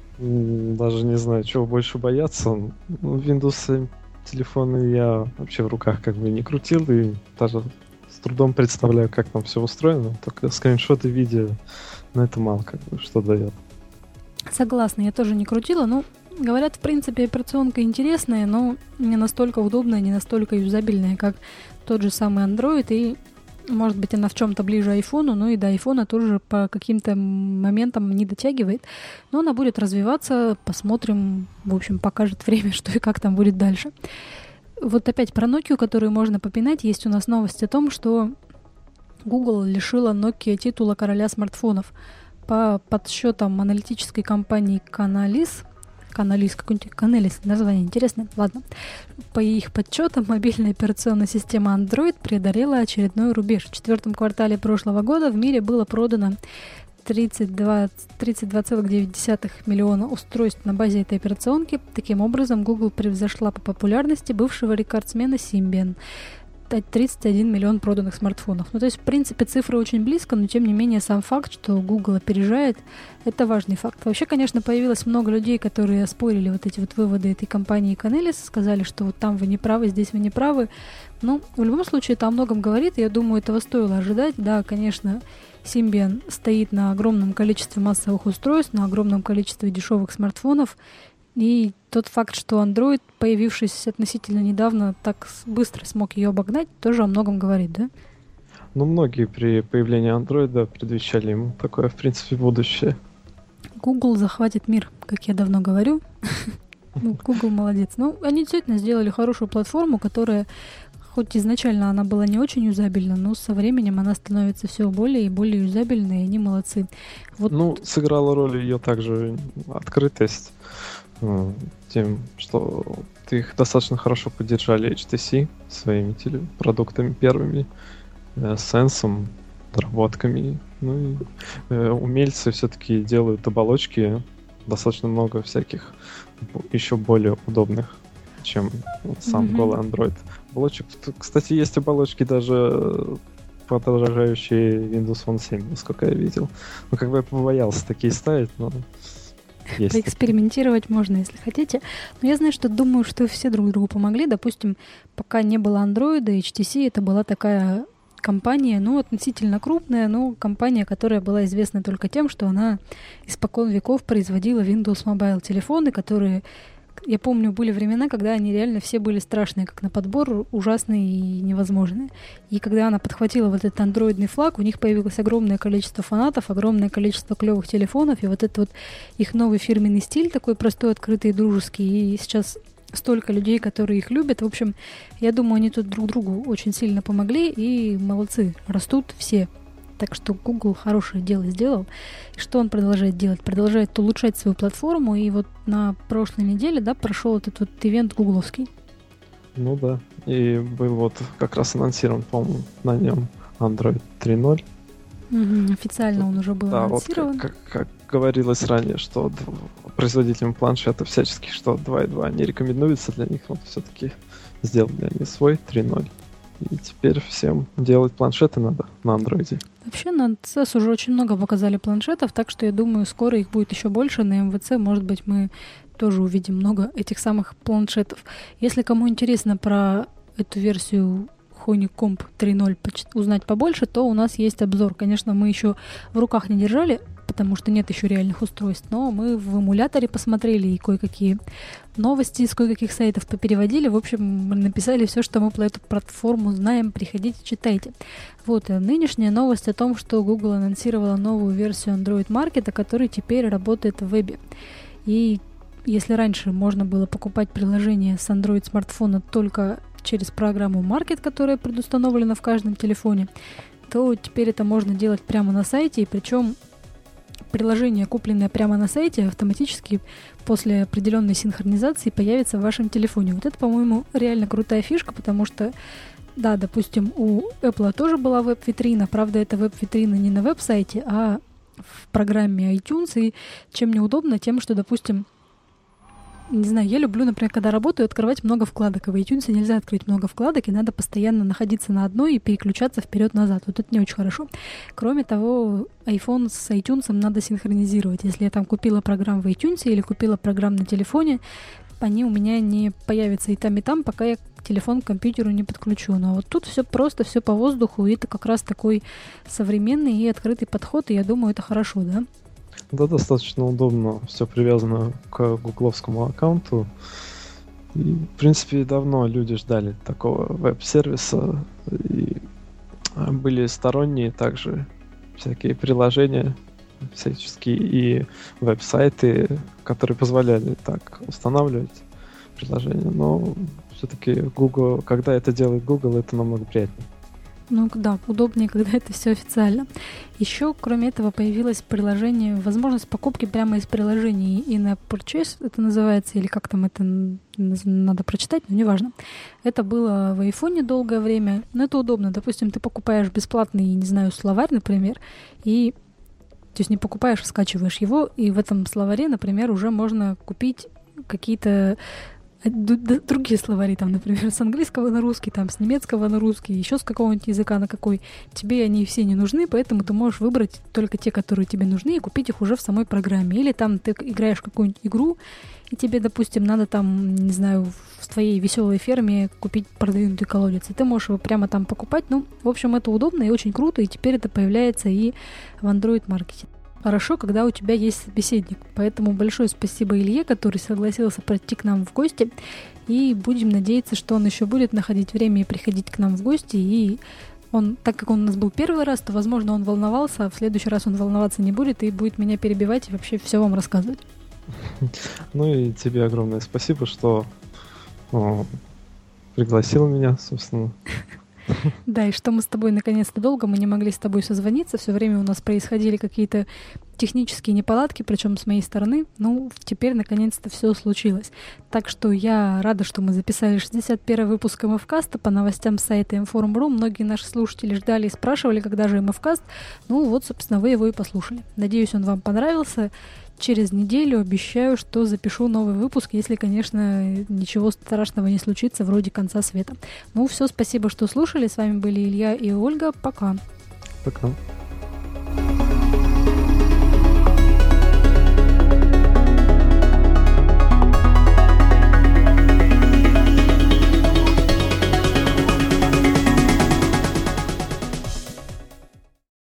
Даже не знаю, чего больше бояться. Windows семь телефоны я вообще в руках как бы не крутил, и даже с трудом представляю, как там все устроено. Только скриншоты видео, но это мало как бы что дает. Согласна, я тоже не крутила, но говорят, в принципе, операционка интересная, но не настолько удобная, не настолько юзабельная, как тот же самый Android, и, может быть, она в чем-то ближе айфону, но и до айфона тоже по каким-то моментам не дотягивает. Но она будет развиваться, посмотрим, в общем, покажет время, что и как там будет дальше. Вот опять про Nokia, которую можно попинать, есть у нас новость о том, что Google лишила Nokia титула короля смартфонов. По подсчетам аналитической компании Canalys, Canalys, какой-нибудь Canalys, название интересное, ладно. По их подсчетам, мобильная операционная система Android преодолела очередной рубеж. В четвертом квартале прошлого года в мире было продано тридцать два целых девять десятых миллиона устройств на базе этой операционки. Таким образом, Google превзошла по популярности бывшего рекордсмена Symbian. тридцать один миллион проданных смартфонов. Ну, то есть, в принципе, цифры очень близко, но, тем не менее, сам факт, что Google опережает, это важный факт. Вообще, конечно, появилось много людей, которые оспорили вот эти вот выводы этой компании Canalys, сказали, что вот там вы не правы, здесь вы не правы. Ну, в любом случае, это о многом говорит, и я думаю, этого стоило ожидать. Да, конечно, Symbian стоит на огромном количестве массовых устройств, на огромном количестве дешевых смартфонов, и тот факт, что Android, появившийся относительно недавно, так быстро смог ее обогнать, тоже о многом говорит, да? Ну, многие при появлении Android предвещали ему такое, в принципе, будущее. Google захватит мир, как я давно говорю. Ну, Google молодец. Ну, они действительно сделали хорошую платформу, которая, хоть изначально она была не очень юзабельна, но со временем она становится все более и более юзабельной, и они молодцы. Вот. Ну, сыграла роль ее также открытость. Тем, что их достаточно хорошо поддержали эйч ти си своими продуктами первыми, сенсом, доработками. Ну и э, умельцы все-таки делают оболочки достаточно много всяких еще более удобных, чем вот сам mm-hmm. голый Android. Оболочек, кстати, есть оболочки даже подражающие Windows Phone семь, насколько я видел. Ну, как бы я побоялся такие ставить, но есть. Поэкспериментировать такие. Можно, если хотите. Но я знаю, что думаю, что все друг другу помогли. Допустим, пока не было Android, эйч ти си это была такая компания, ну, относительно крупная, но компания, которая была известна только тем, что она испокон веков производила Windows Mobile телефоны, которые, я помню, были времена, когда они реально все были страшные, как на подбор, ужасные и невозможные. И когда она подхватила вот этот андроидный флаг, у них появилось огромное количество фанатов, огромное количество клевых телефонов, и вот этот вот их новый фирменный стиль, такой простой, открытый и дружеский, и сейчас столько людей, которые их любят. В общем, я думаю, они тут друг другу очень сильно помогли, и молодцы, растут все. Так что Google хорошее дело сделал. И что он продолжает делать? Продолжает улучшать свою платформу. И вот на прошлой неделе, да, прошел этот вот ивент гугловский. Ну да. И был вот как раз анонсирован, по-моему, на нем Android три ноль. Угу, официально Тут, он уже был да, анонсирован. Вот как, как, как говорилось ранее, что производителям планшетов всячески, что два и два не рекомендуется для них, вот все-таки сделали они свой три ноль. И теперь всем делать планшеты надо на андроиде. Вообще на си и эс уже очень много показали планшетов, так что я думаю, скоро их будет еще больше. На эм вэ цэ, может быть, мы тоже увидим много этих самых планшетов. Если кому интересно про эту версию Honeycomb три ноль узнать побольше, то у нас есть обзор. Конечно, мы еще в руках не держали, потому что нет еще реальных устройств, но мы в эмуляторе посмотрели и кое-какие новости из кое-каких сайтов попереводили. В общем, мы написали все, что мы про эту платформу знаем. Приходите, читайте. Вот, а нынешняя новость о том, что Google анонсировала новую версию Android Market, который теперь работает в вебе. И если раньше можно было покупать приложение с Android смартфона только через программу Market, которая предустановлена в каждом телефоне, то теперь это можно делать прямо на сайте, и причем приложение, купленное прямо на сайте, автоматически после определенной синхронизации появится в вашем телефоне. Вот это, по-моему, реально крутая фишка, потому что, да, допустим, у Apple тоже была веб-витрина, правда, эта веб-витрина не на веб-сайте, а в программе iTunes, и чем неудобно, тем, что, допустим, не знаю, я люблю, например, когда работаю, открывать много вкладок, и в iTunes нельзя открыть много вкладок, и надо постоянно находиться на одной и переключаться вперед-назад. Вот это не очень хорошо. Кроме того, iPhone с iTunes надо синхронизировать. Если я там купила программ в iTunes или купила программ на телефоне, они у меня не появятся и там, и там, пока я телефон к компьютеру не подключу. Но вот тут все просто, все по воздуху, и это как раз такой современный и открытый подход, и я думаю, это хорошо, да? Да, достаточно удобно. Все привязано к гугловскому аккаунту. И, в принципе, давно люди ждали такого веб-сервиса. И были сторонние также всякие приложения всяческие и веб-сайты, которые позволяли так устанавливать приложения. Но все-таки Google, когда это делает Google, это намного приятнее. Ну да, удобнее, когда это все официально. Еще, кроме этого, появилось приложение, возможность покупки прямо из приложений in-app purchase, это называется, или как там это надо прочитать, но неважно. Это было в айфоне долгое время, но это удобно. Допустим, ты покупаешь бесплатный, не знаю, словарь, например, и то есть не покупаешь, а скачиваешь его, и в этом словаре, например, уже можно купить какие-то другие словари, там, например, с английского на русский, там, с немецкого на русский, еще с какого-нибудь языка на какой. Тебе они все не нужны, поэтому ты можешь выбрать только те, которые тебе нужны, и купить их уже в самой программе. Или там ты играешь какую-нибудь игру, и тебе, допустим, надо там, не знаю, в твоей веселой ферме купить продвинутый колодец, и ты можешь его прямо там покупать. Ну, в общем, это удобно и очень круто, и теперь это появляется и в Android-маркете. Хорошо, когда у тебя есть собеседник. Поэтому большое спасибо Илье, который согласился прийти к нам в гости. И будем надеяться, что он еще будет находить время и приходить к нам в гости. И он, так как он у нас был первый раз, то, возможно, он волновался, а в следующий раз он волноваться не будет и будет меня перебивать и вообще все вам рассказывать. Ну и тебе огромное спасибо, что о, пригласил меня, собственно. Да, и что мы с тобой наконец-то долго, мы не могли с тобой созвониться, все время у нас происходили какие-то технические неполадки, причем с моей стороны. Ну, теперь наконец-то все случилось. Так что я рада, что мы записали шестьдесят первый выпуск МФКаста по новостям сайта Inforum точка ру. Многие наши слушатели ждали и спрашивали, когда же МФКаст. Ну вот, собственно, вы его и послушали. Надеюсь, он вам понравился. Через неделю обещаю, что запишу новый выпуск, если, конечно, ничего страшного не случится вроде конца света. Ну, все, спасибо, что слушали. С вами были Илья и Ольга. Пока. Пока.